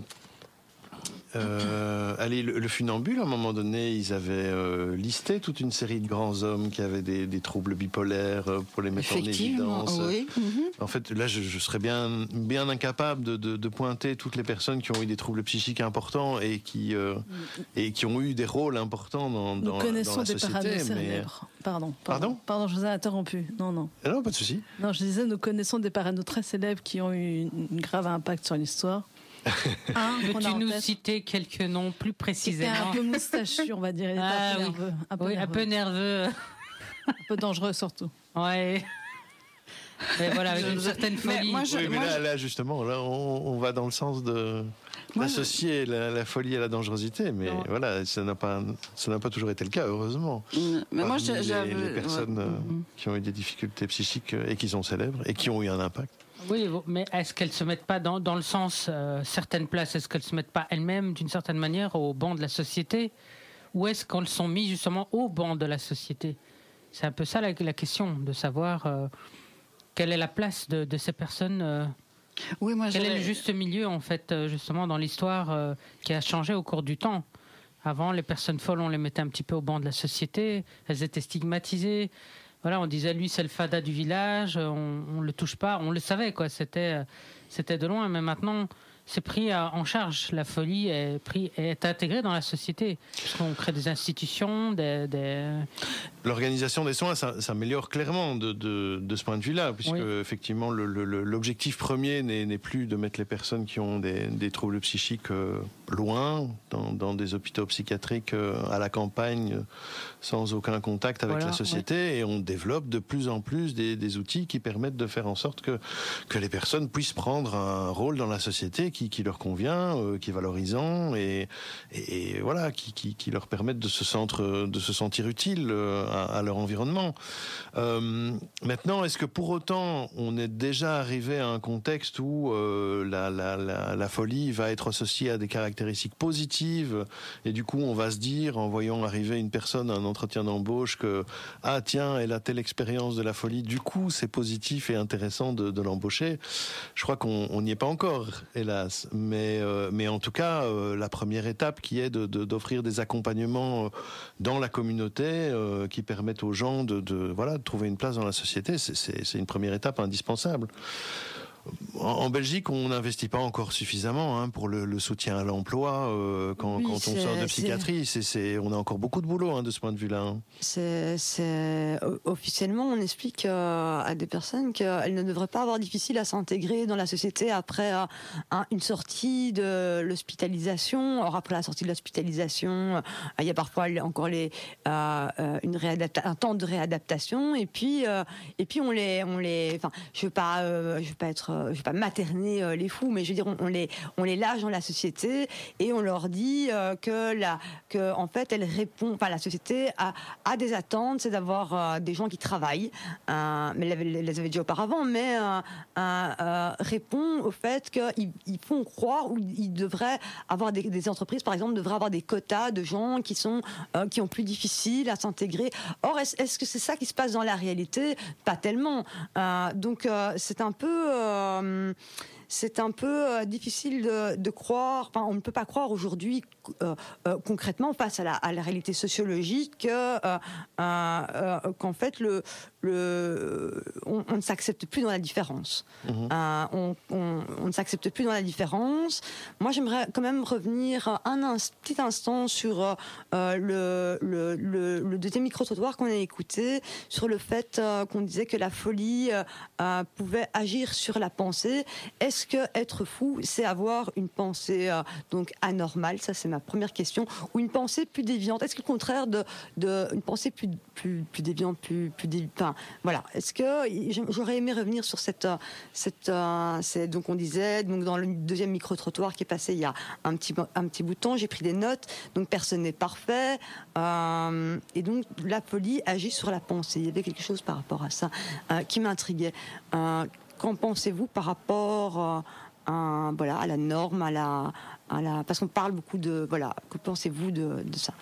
le funambule, à un moment donné, ils avaient listé toute une série de grands hommes qui avaient des troubles bipolaires pour les mettre en évidence. Oui. En fait, là, je serais bien incapable de pointer toutes les personnes qui ont eu des troubles psychiques importants et qui ont eu des rôles importants dans la société. Nous connaissons des parano-célèbres. Pardon, je vous ai interrompu. Non, pas de souci. Non, je disais, nous connaissons des paranos très célèbres qui ont eu un grave impact sur l'histoire. Peux-tu nous citer quelques noms plus précisément ? C'était un peu moustachu, on va dire. Il était un peu nerveux. Un peu dangereux surtout. Ouais. Mais voilà, avec une certaine folie. Là, justement, on va dans le sens d'associer la folie à la dangerosité, mais voilà, ça n'a pas toujours été le cas, heureusement. Mais moi, les personnes qui ont eu des difficultés psychiques et qui sont célèbres et qui ont eu un impact. Oui, mais est-ce qu'elles se mettent pas dans le sens certaines places, est-ce qu'elles se mettent pas elles-mêmes d'une certaine manière au banc de la société, ou est-ce qu'elles sont mises justement au banc de la société ? C'est un peu ça la question, de savoir quelle est la place de ces personnes. Quel est le juste milieu en fait, justement dans l'histoire qui a changé au cours du temps. Avant, les personnes folles, on les mettait un petit peu au banc de la société, elles étaient stigmatisées. Voilà, on disait lui c'est le fada du village, on le touche pas, on le savait quoi, c'était de loin, mais maintenant c'est pris en charge, la folie est intégrée dans la société, puisqu'on crée des institutions, L'organisation des soins s'améliore clairement de ce point de vue-là, puisque effectivement l'objectif premier n'est plus de mettre les personnes qui ont des troubles psychiques loin, dans des hôpitaux psychiatriques à la campagne, sans aucun contact avec la société, et on développe de plus en plus des outils qui permettent de faire en sorte que les personnes puissent prendre un rôle dans la société qui leur convient, qui est valorisant et voilà, qui leur permettent de se sentir utile à leur environnement. Maintenant, est-ce que pour autant on est déjà arrivé à un contexte où la folie va être associée à des caractéristiques positives et du coup on va se dire en voyant arriver une personne à un entretien d'embauche que tiens, elle a telle expérience de la folie, du coup c'est positif et intéressant de l'embaucher. Je crois qu'on n'y est pas encore, hélas, mais en tout cas la première étape qui est d'offrir des accompagnements dans la communauté qui permettent aux gens de trouver une place dans la société, c'est une première étape indispensable. En Belgique, on n'investit pas encore suffisamment pour le soutien à l'emploi quand on sort de psychiatrie. On a encore beaucoup de boulot de ce point de vue-là. Officiellement, on explique à des personnes qu'elles ne devraient pas avoir difficile à s'intégrer dans la société après une sortie de l'hospitalisation. Or, après la sortie de l'hospitalisation, il y a parfois encore un temps de réadaptation. Et puis on les. Enfin, je veux pas materner les fous, mais je veux dire, on les lâche dans la société et on leur dit que en fait, la société a des attentes, c'est d'avoir des gens qui travaillent, mais elles les avaient déjà auparavant, mais répond au fait qu'ils font croire ou ils devraient avoir des entreprises, par exemple, devraient avoir des quotas de gens qui ont plus difficile à s'intégrer. Or, est-ce que c'est ça qui se passe dans la réalité? Pas tellement. Donc, c'est un peu difficile de croire. Enfin, on ne peut pas croire aujourd'hui concrètement face à la réalité sociologique qu'en fait on ne s'accepte plus dans la différence. On ne s'accepte plus dans la différence. Moi, j'aimerais quand même revenir un petit instant sur le deuxième micro-trottoir qu'on a écouté, sur le fait qu'on disait que la folie pouvait agir sur la pensée. Est-ce que être fou, c'est avoir une pensée donc anormale? Ça, c'est ma première question. Ou une pensée plus déviante? Est-ce que le contraire une pensée plus déviante, enfin, voilà. Est-ce que j'aurais aimé revenir sur donc on disait, donc dans le deuxième micro-trottoir qui est passé il y a un petit bout de temps, j'ai pris des notes. Donc personne n'est parfait. Et donc la folie agit sur la pensée. Il y avait quelque chose par rapport à ça qui m'intriguait. Qu'en pensez-vous par rapport à la norme, parce qu'on parle beaucoup de que pensez-vous de ça?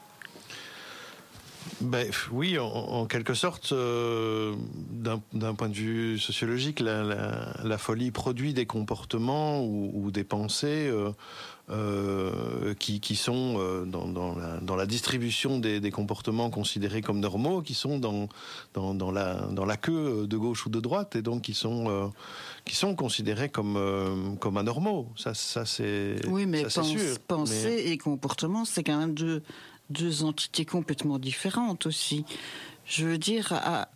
Oui, en quelque sorte, d'un point de vue sociologique, la folie produit des comportements ou des pensées qui sont dans la distribution des comportements considérés comme normaux, qui sont dans la queue de gauche ou de droite, et donc qui sont considérés comme anormaux. Ça c'est. Oui, mais pensée et comportement, c'est quand même deux entités complètement différentes aussi. Je veux dire,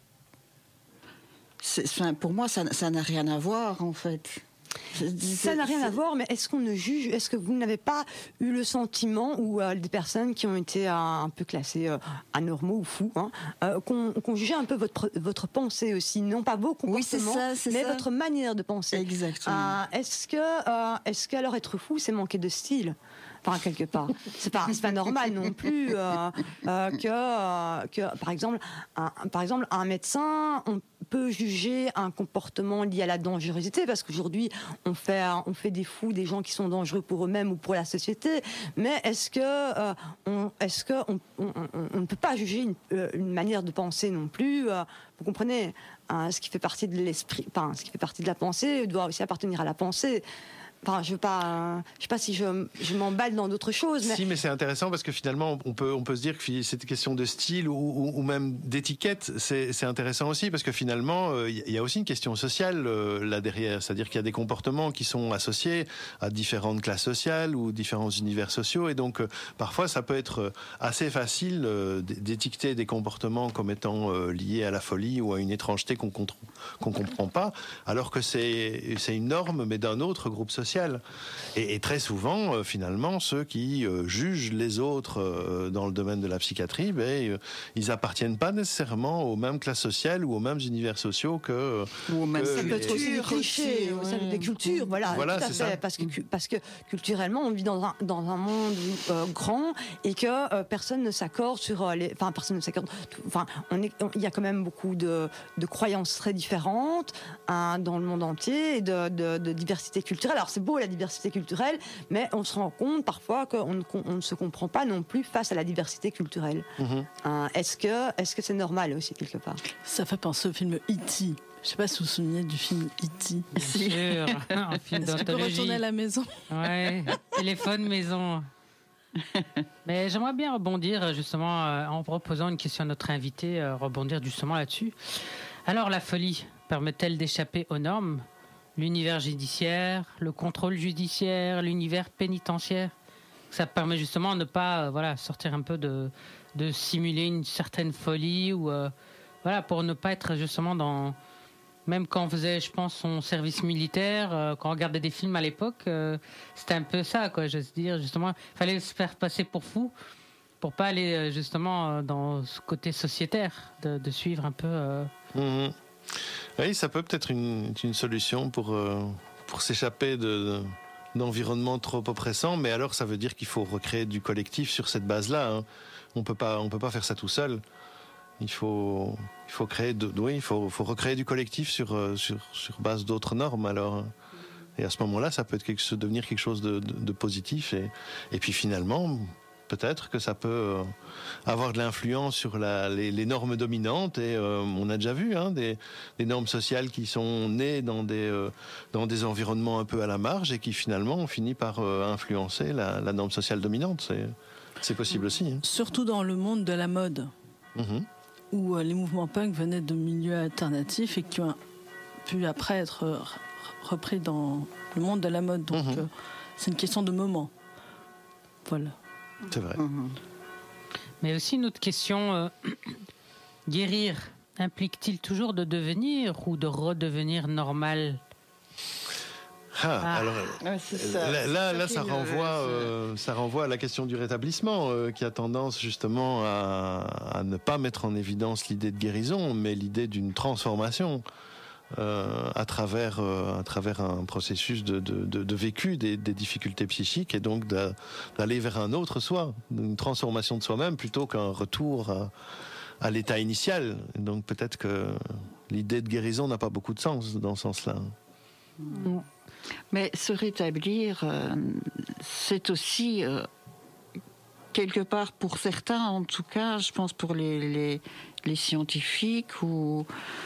pour moi, ça n'a rien à voir, en fait. Ça n'a rien à voir, mais est-ce qu'on ne juge? Est-ce que vous n'avez pas eu le sentiment, ou des personnes qui ont été un peu classées anormaux ou fous, qu'on jugeait un peu votre pensée aussi, non pas vos comportements, mais votre manière de penser? Exactement. Est-ce que alors être fou, c'est manquer de style? Enfin, quelque part, c'est pas normal non plus que par exemple un médecin, on peut juger un comportement lié à la dangerosité, parce qu'aujourd'hui on fait des fous, des gens qui sont dangereux pour eux-mêmes ou pour la société. Mais est-ce que on ne peut pas juger une manière de penser non plus? Vous comprenez, ce qui fait partie de l'esprit, ce qui fait partie de la pensée doit aussi appartenir à la pensée. Enfin, je sais pas si je m'emballe dans d'autres choses. Si, mais c'est intéressant parce que finalement, on peut se dire que cette question de style ou même d'étiquette, c'est intéressant aussi parce que finalement, il y a aussi une question sociale là derrière. C'est-à-dire qu'il y a des comportements qui sont associés à différentes classes sociales ou différents univers sociaux, et donc parfois, ça peut être assez facile d'étiqueter des comportements comme étant liés à la folie ou à une étrangeté qu'on comprend pas, alors que c'est une norme, mais d'un autre groupe social. social. Et très souvent, finalement, ceux qui jugent les autres dans le domaine de la psychiatrie, ils appartiennent pas nécessairement aux mêmes classes sociales ou aux mêmes univers sociaux que... Ou aux mêmes cultures, des clichés, des cultures, voilà tout à fait. Parce que culturellement, on vit dans un monde grand et que personne ne s'accorde sur les... Enfin, personne ne s'accorde... Enfin, il y a quand même beaucoup de croyances très différentes dans le monde entier et de diversité culturelle. Alors, c'est beau la diversité culturelle, mais on se rend compte parfois qu'on ne se comprend pas non plus face à la diversité culturelle. Est-ce que c'est normal aussi, quelque part? Ça fait penser au film E.T. Je ne sais pas si vous vous souvenez du film E.T. Bien sûr, un film Est-ce qu'on peut retourner à la maison? Ouais, téléphone maison. Mais j'aimerais bien rebondir justement en proposant une question à notre invité, rebondir justement là-dessus. Alors la folie permet-elle d'échapper aux normes? L'univers judiciaire, le contrôle judiciaire, l'univers pénitentiaire, ça permet justement de ne pas sortir un peu de simuler une certaine folie ou pour ne pas être justement dans... Même quand on faisait, je pense, son service militaire, quand on regardait des films à l'époque, c'était un peu ça, quoi. Je veux dire, justement, il fallait se faire passer pour fou pour pas aller justement dans ce côté sociétaire, de suivre un peu... Oui, ça peut être une solution pour s'échapper d'environnements trop oppressants, mais alors ça veut dire qu'il faut recréer du collectif sur cette base-là. Hein. On peut pas faire ça tout seul. Il faut recréer du collectif sur base d'autres normes alors. Et à ce moment-là, ça peut devenir quelque chose de positif et puis finalement, peut-être que ça peut avoir de l'influence sur les normes dominantes et on a déjà vu des normes sociales qui sont nées dans des environnements un peu à la marge et qui finalement ont fini par influencer la norme sociale dominante. C'est possible aussi. Hein. Surtout dans le monde de la mode. Où les mouvements punk venaient de milieux alternatifs et qui ont pu après être repris dans le monde de la mode. Donc c'est une question de moment. Voilà. C'est vrai. Mais aussi une autre question, guérir implique-t-il toujours de devenir ou de redevenir normal? Alors là, ça renvoie à la question du rétablissement qui a tendance justement à ne pas mettre en évidence l'idée de guérison, mais l'idée d'une transformation à travers un processus de vécu des difficultés psychiques et donc d'aller vers un autre soi, une transformation de soi-même plutôt qu'un retour à l'état initial. Donc peut-être que l'idée de guérison n'a pas beaucoup de sens dans ce sens-là. Mais se rétablir, c'est aussi, quelque part, pour certains, en tout cas, je pense pour les scientifiques, ou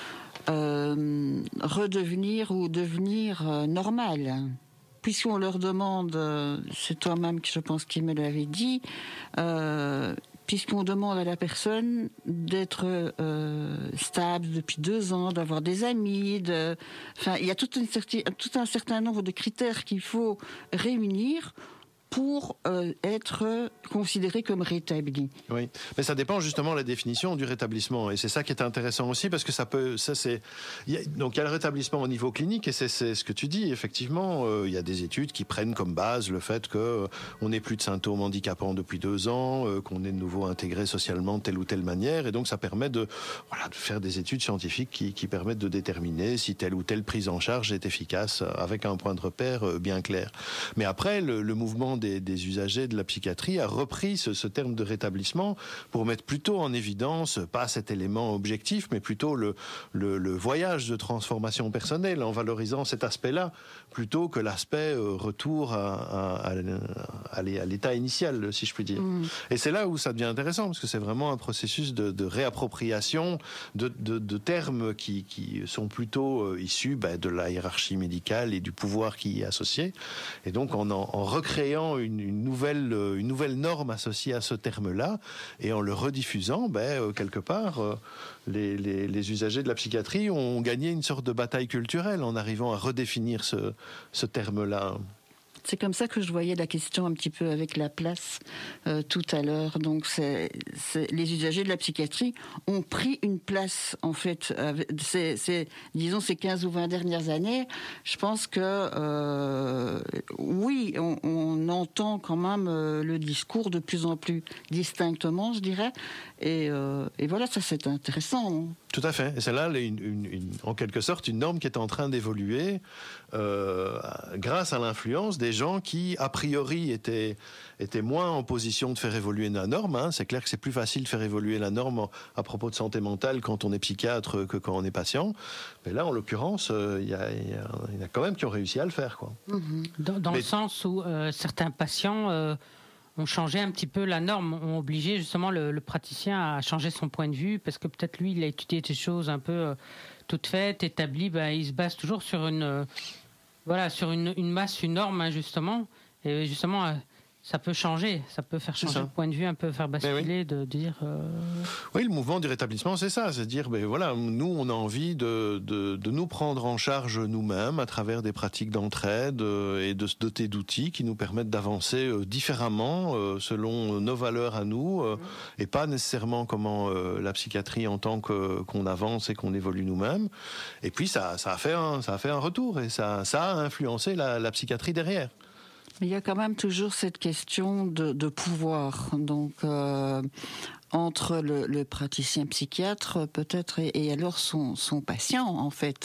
redevenir ou devenir normal. Puisqu'on leur demande, c'est toi-même que je pense qu'il me l'avait dit, puisqu'on demande à la personne d'être stable depuis 2 ans, d'avoir des amis, il y a tout un certain nombre de critères qu'il faut réunir pour être considéré comme rétabli. Oui, mais ça dépend justement de la définition du rétablissement, et c'est ça qui est intéressant aussi, parce que donc il y a le rétablissement au niveau clinique, et c'est ce que tu dis, effectivement, il y a des études qui prennent comme base le fait qu'on n'ait plus de symptômes handicapants depuis 2 ans, qu'on est de nouveau intégré socialement de telle ou telle manière, et donc ça permet de faire des études scientifiques qui permettent de déterminer si telle ou telle prise en charge est efficace, avec un point de repère bien clair. Mais après, le mouvement des usagers de la psychiatrie a repris ce terme de rétablissement pour mettre plutôt en évidence, pas cet élément objectif, mais plutôt le voyage de transformation personnelle, en valorisant cet aspect-là, plutôt que l'aspect retour à l'état initial, si je puis dire. Et c'est là où ça devient intéressant, parce que c'est vraiment un processus de réappropriation de termes qui sont plutôt issus de la hiérarchie médicale et du pouvoir qui y est associé. Et donc en recréant une nouvelle norme associée à ce terme-là, et en le rediffusant, quelque part, les usagers de la psychiatrie ont gagné une sorte de bataille culturelle en arrivant à redéfinir ce terme-là. C'est comme ça que je voyais la question un petit peu avec la place tout à l'heure. Donc, les usagers de la psychiatrie ont pris une place, en fait, disons ces 15 ou 20 dernières années. Je pense que, oui, on entend quand même le discours de plus en plus distinctement, je dirais. Et voilà, ça c'est intéressant. Tout à fait. Et c'est là, en quelque sorte, une norme qui est en train d'évoluer grâce à l'influence des gens qui, a priori, étaient moins en position de faire évoluer la norme. Hein. C'est clair que c'est plus facile de faire évoluer la norme à propos de santé mentale quand on est psychiatre que quand on est patient. Mais là, en l'occurrence, il y en a quand même qui ont réussi à le faire, quoi. Dans le sens où certains patients ont changé un petit peu la norme, ont obligé justement le praticien à changer son point de vue, parce que peut-être lui, il a étudié des choses un peu toutes faites, établies, il se base toujours sur une masse, une norme, hein, justement, et justement, ça peut changer, ça peut faire changer le point de vue, un peu faire basculer, de dire... Oui, le mouvement du rétablissement, c'est ça, c'est dire, voilà, nous, on a envie de nous prendre en charge nous-mêmes à travers des pratiques d'entraide et de se doter d'outils qui nous permettent d'avancer différemment selon nos valeurs à nous et pas nécessairement comment la psychiatrie entend qu'on avance et qu'on évolue nous-mêmes. Et puis, ça a fait un retour et ça a influencé la psychiatrie derrière. Il y a quand même toujours cette question de pouvoir, donc entre le praticien psychiatre peut-être et alors son patient en fait.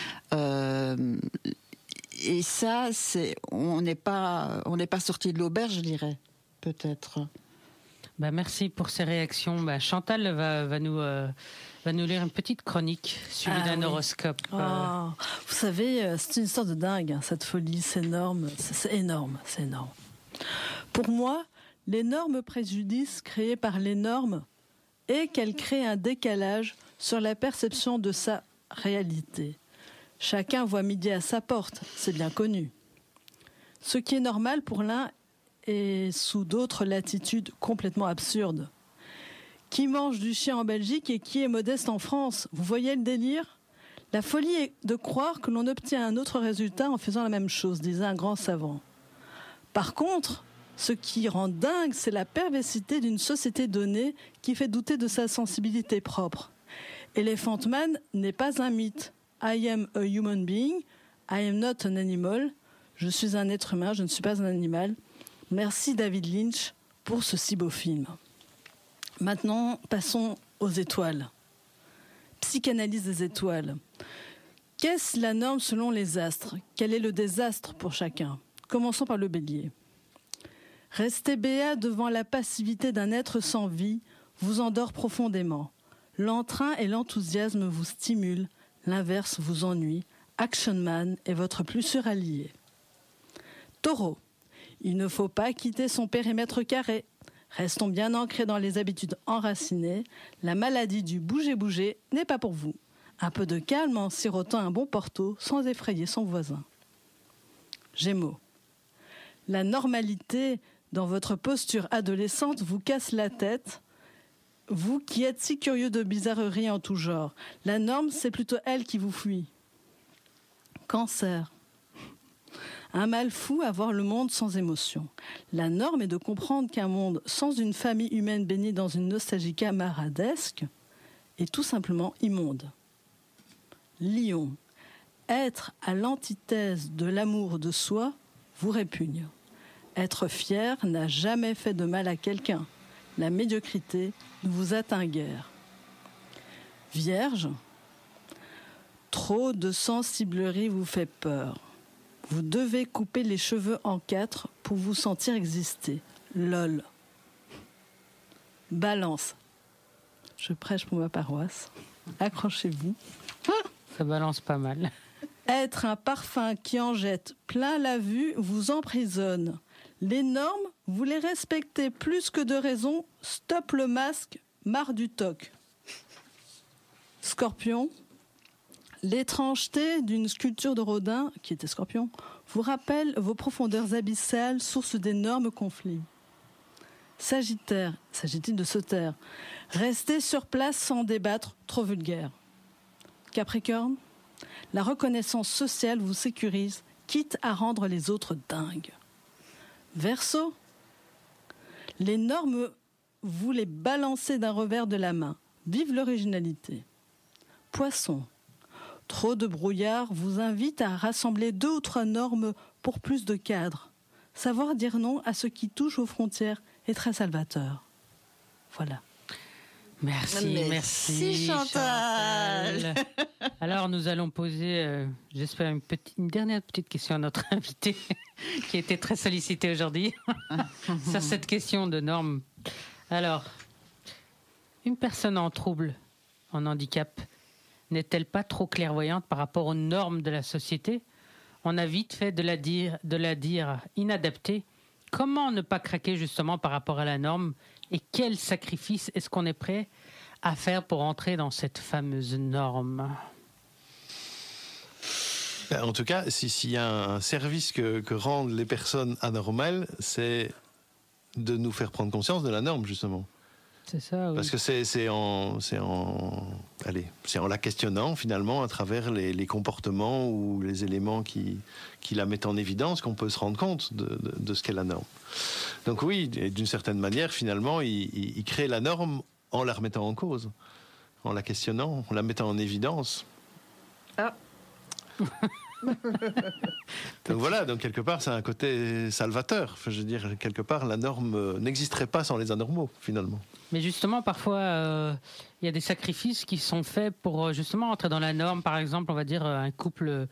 Et ça, on n'est pas sorti de l'auberge, je dirais, peut-être. Merci pour ces réactions. Chantal va nous lire une petite chronique suivie d'un horoscope. Vous savez, c'est une histoire de dingue, hein, cette folie, c'est énorme, c'est énorme. Pour moi, l'énorme préjudice créé par les normes est qu'elles créent un décalage sur la perception de sa réalité. Chacun voit midi à sa porte, c'est bien connu. Ce qui est normal pour l'un est sous d'autres latitudes complètement absurdes. Qui mange du chien en Belgique et qui est modeste en France? Vous voyez le délire? La folie est de croire que l'on obtient un autre résultat en faisant la même chose, disait un grand savant. Par contre, ce qui rend dingue, c'est la perversité d'une société donnée qui fait douter de sa sensibilité propre. Elephant Man n'est pas un mythe. I am a human being, I am not an animal. Je suis un être humain, je ne suis pas un animal. Merci David Lynch pour ce si beau film. Maintenant, passons aux étoiles. Psychanalyse des étoiles. Qu'est-ce la norme selon les astres? Quel est le désastre pour chacun? Commençons par le bélier. Rester béat devant la passivité d'un être sans vie vous endort profondément. L'entrain et l'enthousiasme vous stimulent, l'inverse vous ennuie. Action Man est votre plus sûr allié. Taureau. Il ne faut pas quitter son périmètre carré. Restons bien ancrés dans les habitudes enracinées. La maladie du bouger-bouger n'est pas pour vous. Un peu de calme en sirotant un bon porto sans effrayer son voisin. Gémeaux. La normalité dans votre posture adolescente vous casse la tête. Vous qui êtes si curieux de bizarreries en tout genre. La norme, c'est plutôt elle qui vous fuit. Cancer. Un mal fou à voir le monde sans émotion. La norme est de comprendre qu'un monde sans une famille humaine baignée dans une nostalgie camaradesque est tout simplement immonde. Lion. Être à l'antithèse de l'amour de soi vous répugne. Être fier n'a jamais fait de mal à quelqu'un. La médiocrité ne vous atteint guère. Vierge. Trop de sensiblerie vous fait peur. Vous devez couper les cheveux en 4 pour vous sentir exister. LOL. Balance. Je prêche pour ma paroisse. Accrochez-vous. Ça balance pas mal. Être un parfum qui en jette plein la vue vous emprisonne. Les normes, vous les respectez plus que de raison. Stop le masque, marre du toc. Scorpion. L'étrangeté d'une sculpture de Rodin, qui était Scorpion, vous rappelle vos profondeurs abyssales, source d'énormes conflits. Sagittaire, s'agit-il de se taire? Restez sur place sans débattre, trop vulgaire. Capricorne, la reconnaissance sociale vous sécurise, quitte à rendre les autres dingues. Verseau, les normes, vous les balancez d'un revers de la main. Vive l'originalité. Poisson, trop de brouillard vous invite à rassembler 2 ou 3 normes pour plus de cadre. Savoir dire non à ce qui touche aux frontières est très salvateur. Voilà. Merci Chantal. Alors nous allons poser, j'espère, une dernière petite question à notre invité qui a été très sollicité aujourd'hui sur cette question de normes. Alors, une personne en trouble, en handicap, n'est-elle pas trop clairvoyante par rapport aux normes de la société ? On a vite fait de la dire inadaptée. Comment ne pas craquer justement par rapport à la norme ? Et quel sacrifice est-ce qu'on est prêt à faire pour entrer dans cette fameuse norme ? En tout cas, s'il y a un service que rendent les personnes anormales, c'est de nous faire prendre conscience de la norme, justement. C'est ça, oui. Parce que c'est en la questionnant, finalement, à travers les comportements ou les éléments qui la mettent en évidence, qu'on peut se rendre compte de ce qu'est la norme. Donc oui, d'une certaine manière, finalement, il crée la norme en la remettant en cause, en la questionnant, en la mettant en évidence. Ah. Donc voilà, donc quelque part, c'est un côté salvateur. Enfin, je veux dire, quelque part, la norme n'existerait pas sans les anormaux, finalement. Mais justement, parfois, il y a des sacrifices qui sont faits pour justement entrer dans la norme. Par exemple, on va dire un couple,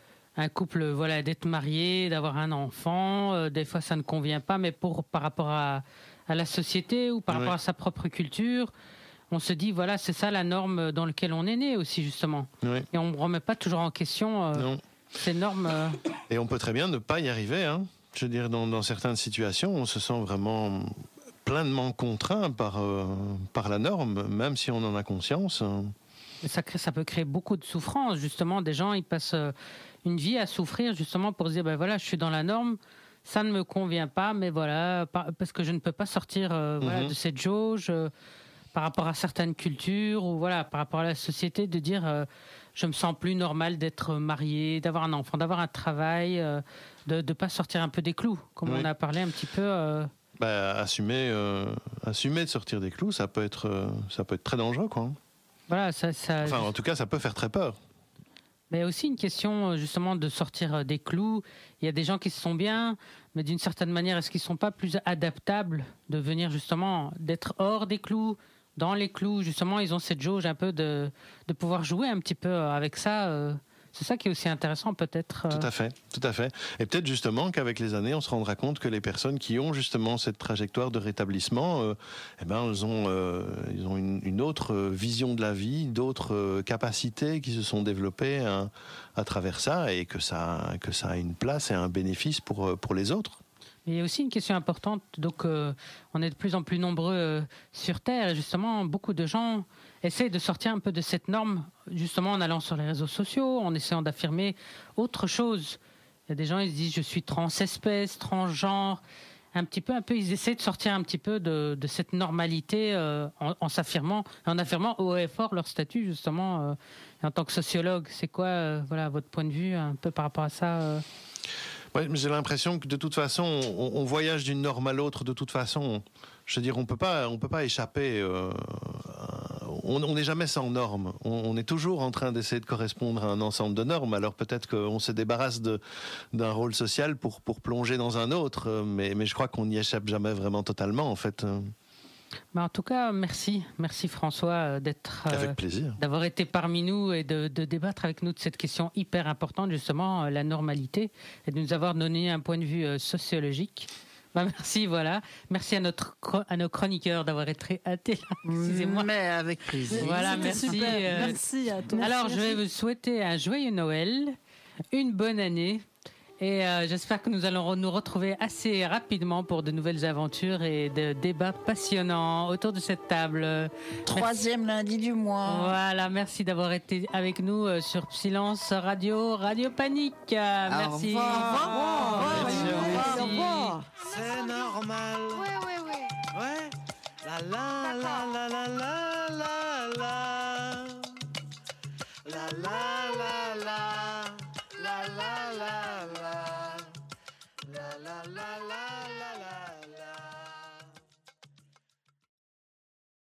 voilà, d'être marié, d'avoir un enfant. Des fois, ça ne convient pas, mais par rapport à la société ou par rapport à sa propre culture, on se dit, voilà, c'est ça la norme dans laquelle on est né aussi, justement. Oui. Et on ne remet pas toujours en question ces normes. Et on peut très bien ne pas y arriver. Hein. Je veux dire, dans certaines situations, on se sent vraiment pleinement contraint par la norme, même si on en a conscience. Ça peut créer beaucoup de souffrance, justement. Des gens, ils passent une vie à souffrir, justement, pour se dire, ben voilà, je suis dans la norme, ça ne me convient pas, mais voilà, parce que je ne peux pas sortir voilà, de cette jauge, par rapport à certaines cultures, ou voilà, par rapport à la société, de dire, je me sens plus normal d'être marié, d'avoir un enfant, d'avoir un travail, de ne pas sortir un peu des clous, comme on a parlé un petit peu... assumer de sortir des clous, ça peut être très dangereux, quoi. Voilà, enfin, en tout cas, ça peut faire très peur. Mais il y a aussi une question, justement, de sortir des clous. Il y a des gens qui se sont bien, mais d'une certaine manière, est-ce qu'ils ne sont pas plus adaptables de venir, justement, d'être hors des clous, dans les clous, justement, ils ont cette jauge un peu de pouvoir jouer un petit peu avec ça. C'est ça qui est aussi intéressant, peut-être. Tout à fait. Et peut-être justement qu'avec les années, on se rendra compte que les personnes qui ont justement cette trajectoire de rétablissement, ils ont une autre vision de la vie, d'autres capacités qui se sont développées à travers ça, et que ça a une place et un bénéfice pour les autres. Il y a aussi une question importante. Donc, on est de plus en plus nombreux sur Terre. Et justement, beaucoup de gens essayent de sortir un peu de cette norme, justement en allant sur les réseaux sociaux, en essayant d'affirmer autre chose. Il y a des gens, ils se disent, je suis transespèce, transgenre. Un peu, ils essaient de sortir un petit peu de cette normalité en s'affirmant, en affirmant haut et fort leur statut, justement. Et en tant que sociologue, c'est quoi voilà, votre point de vue un peu par rapport à ça Ouais, j'ai l'impression que de toute façon, on voyage d'une norme à l'autre de toute façon. Je veux dire, on peut pas échapper. On n'est jamais sans normes. On est toujours en train d'essayer de correspondre à un ensemble de normes. Alors peut-être qu'on se débarrasse d'un rôle social pour plonger dans un autre, mais je crois qu'on n'y échappe jamais vraiment totalement, en fait. En tout cas, merci François d'avoir été parmi nous et de débattre avec nous de cette question hyper importante, justement, la normalité, et de nous avoir donné un point de vue sociologique. Merci, voilà. Merci à nos chroniqueurs d'avoir été là. Excusez-moi. Mais avec plaisir. Voilà, merci. Merci à tous. Alors, je vais vous souhaiter un joyeux Noël, une bonne année. Et j'espère que nous allons nous retrouver assez rapidement pour de nouvelles aventures et de débats passionnants autour de cette table. Troisième lundi du mois. Voilà, merci d'avoir été avec nous sur Silence Radio, Radio Panique. Merci. Au revoir. Merci. Au revoir. C'est normal. Ouais. La la la la la la la la la.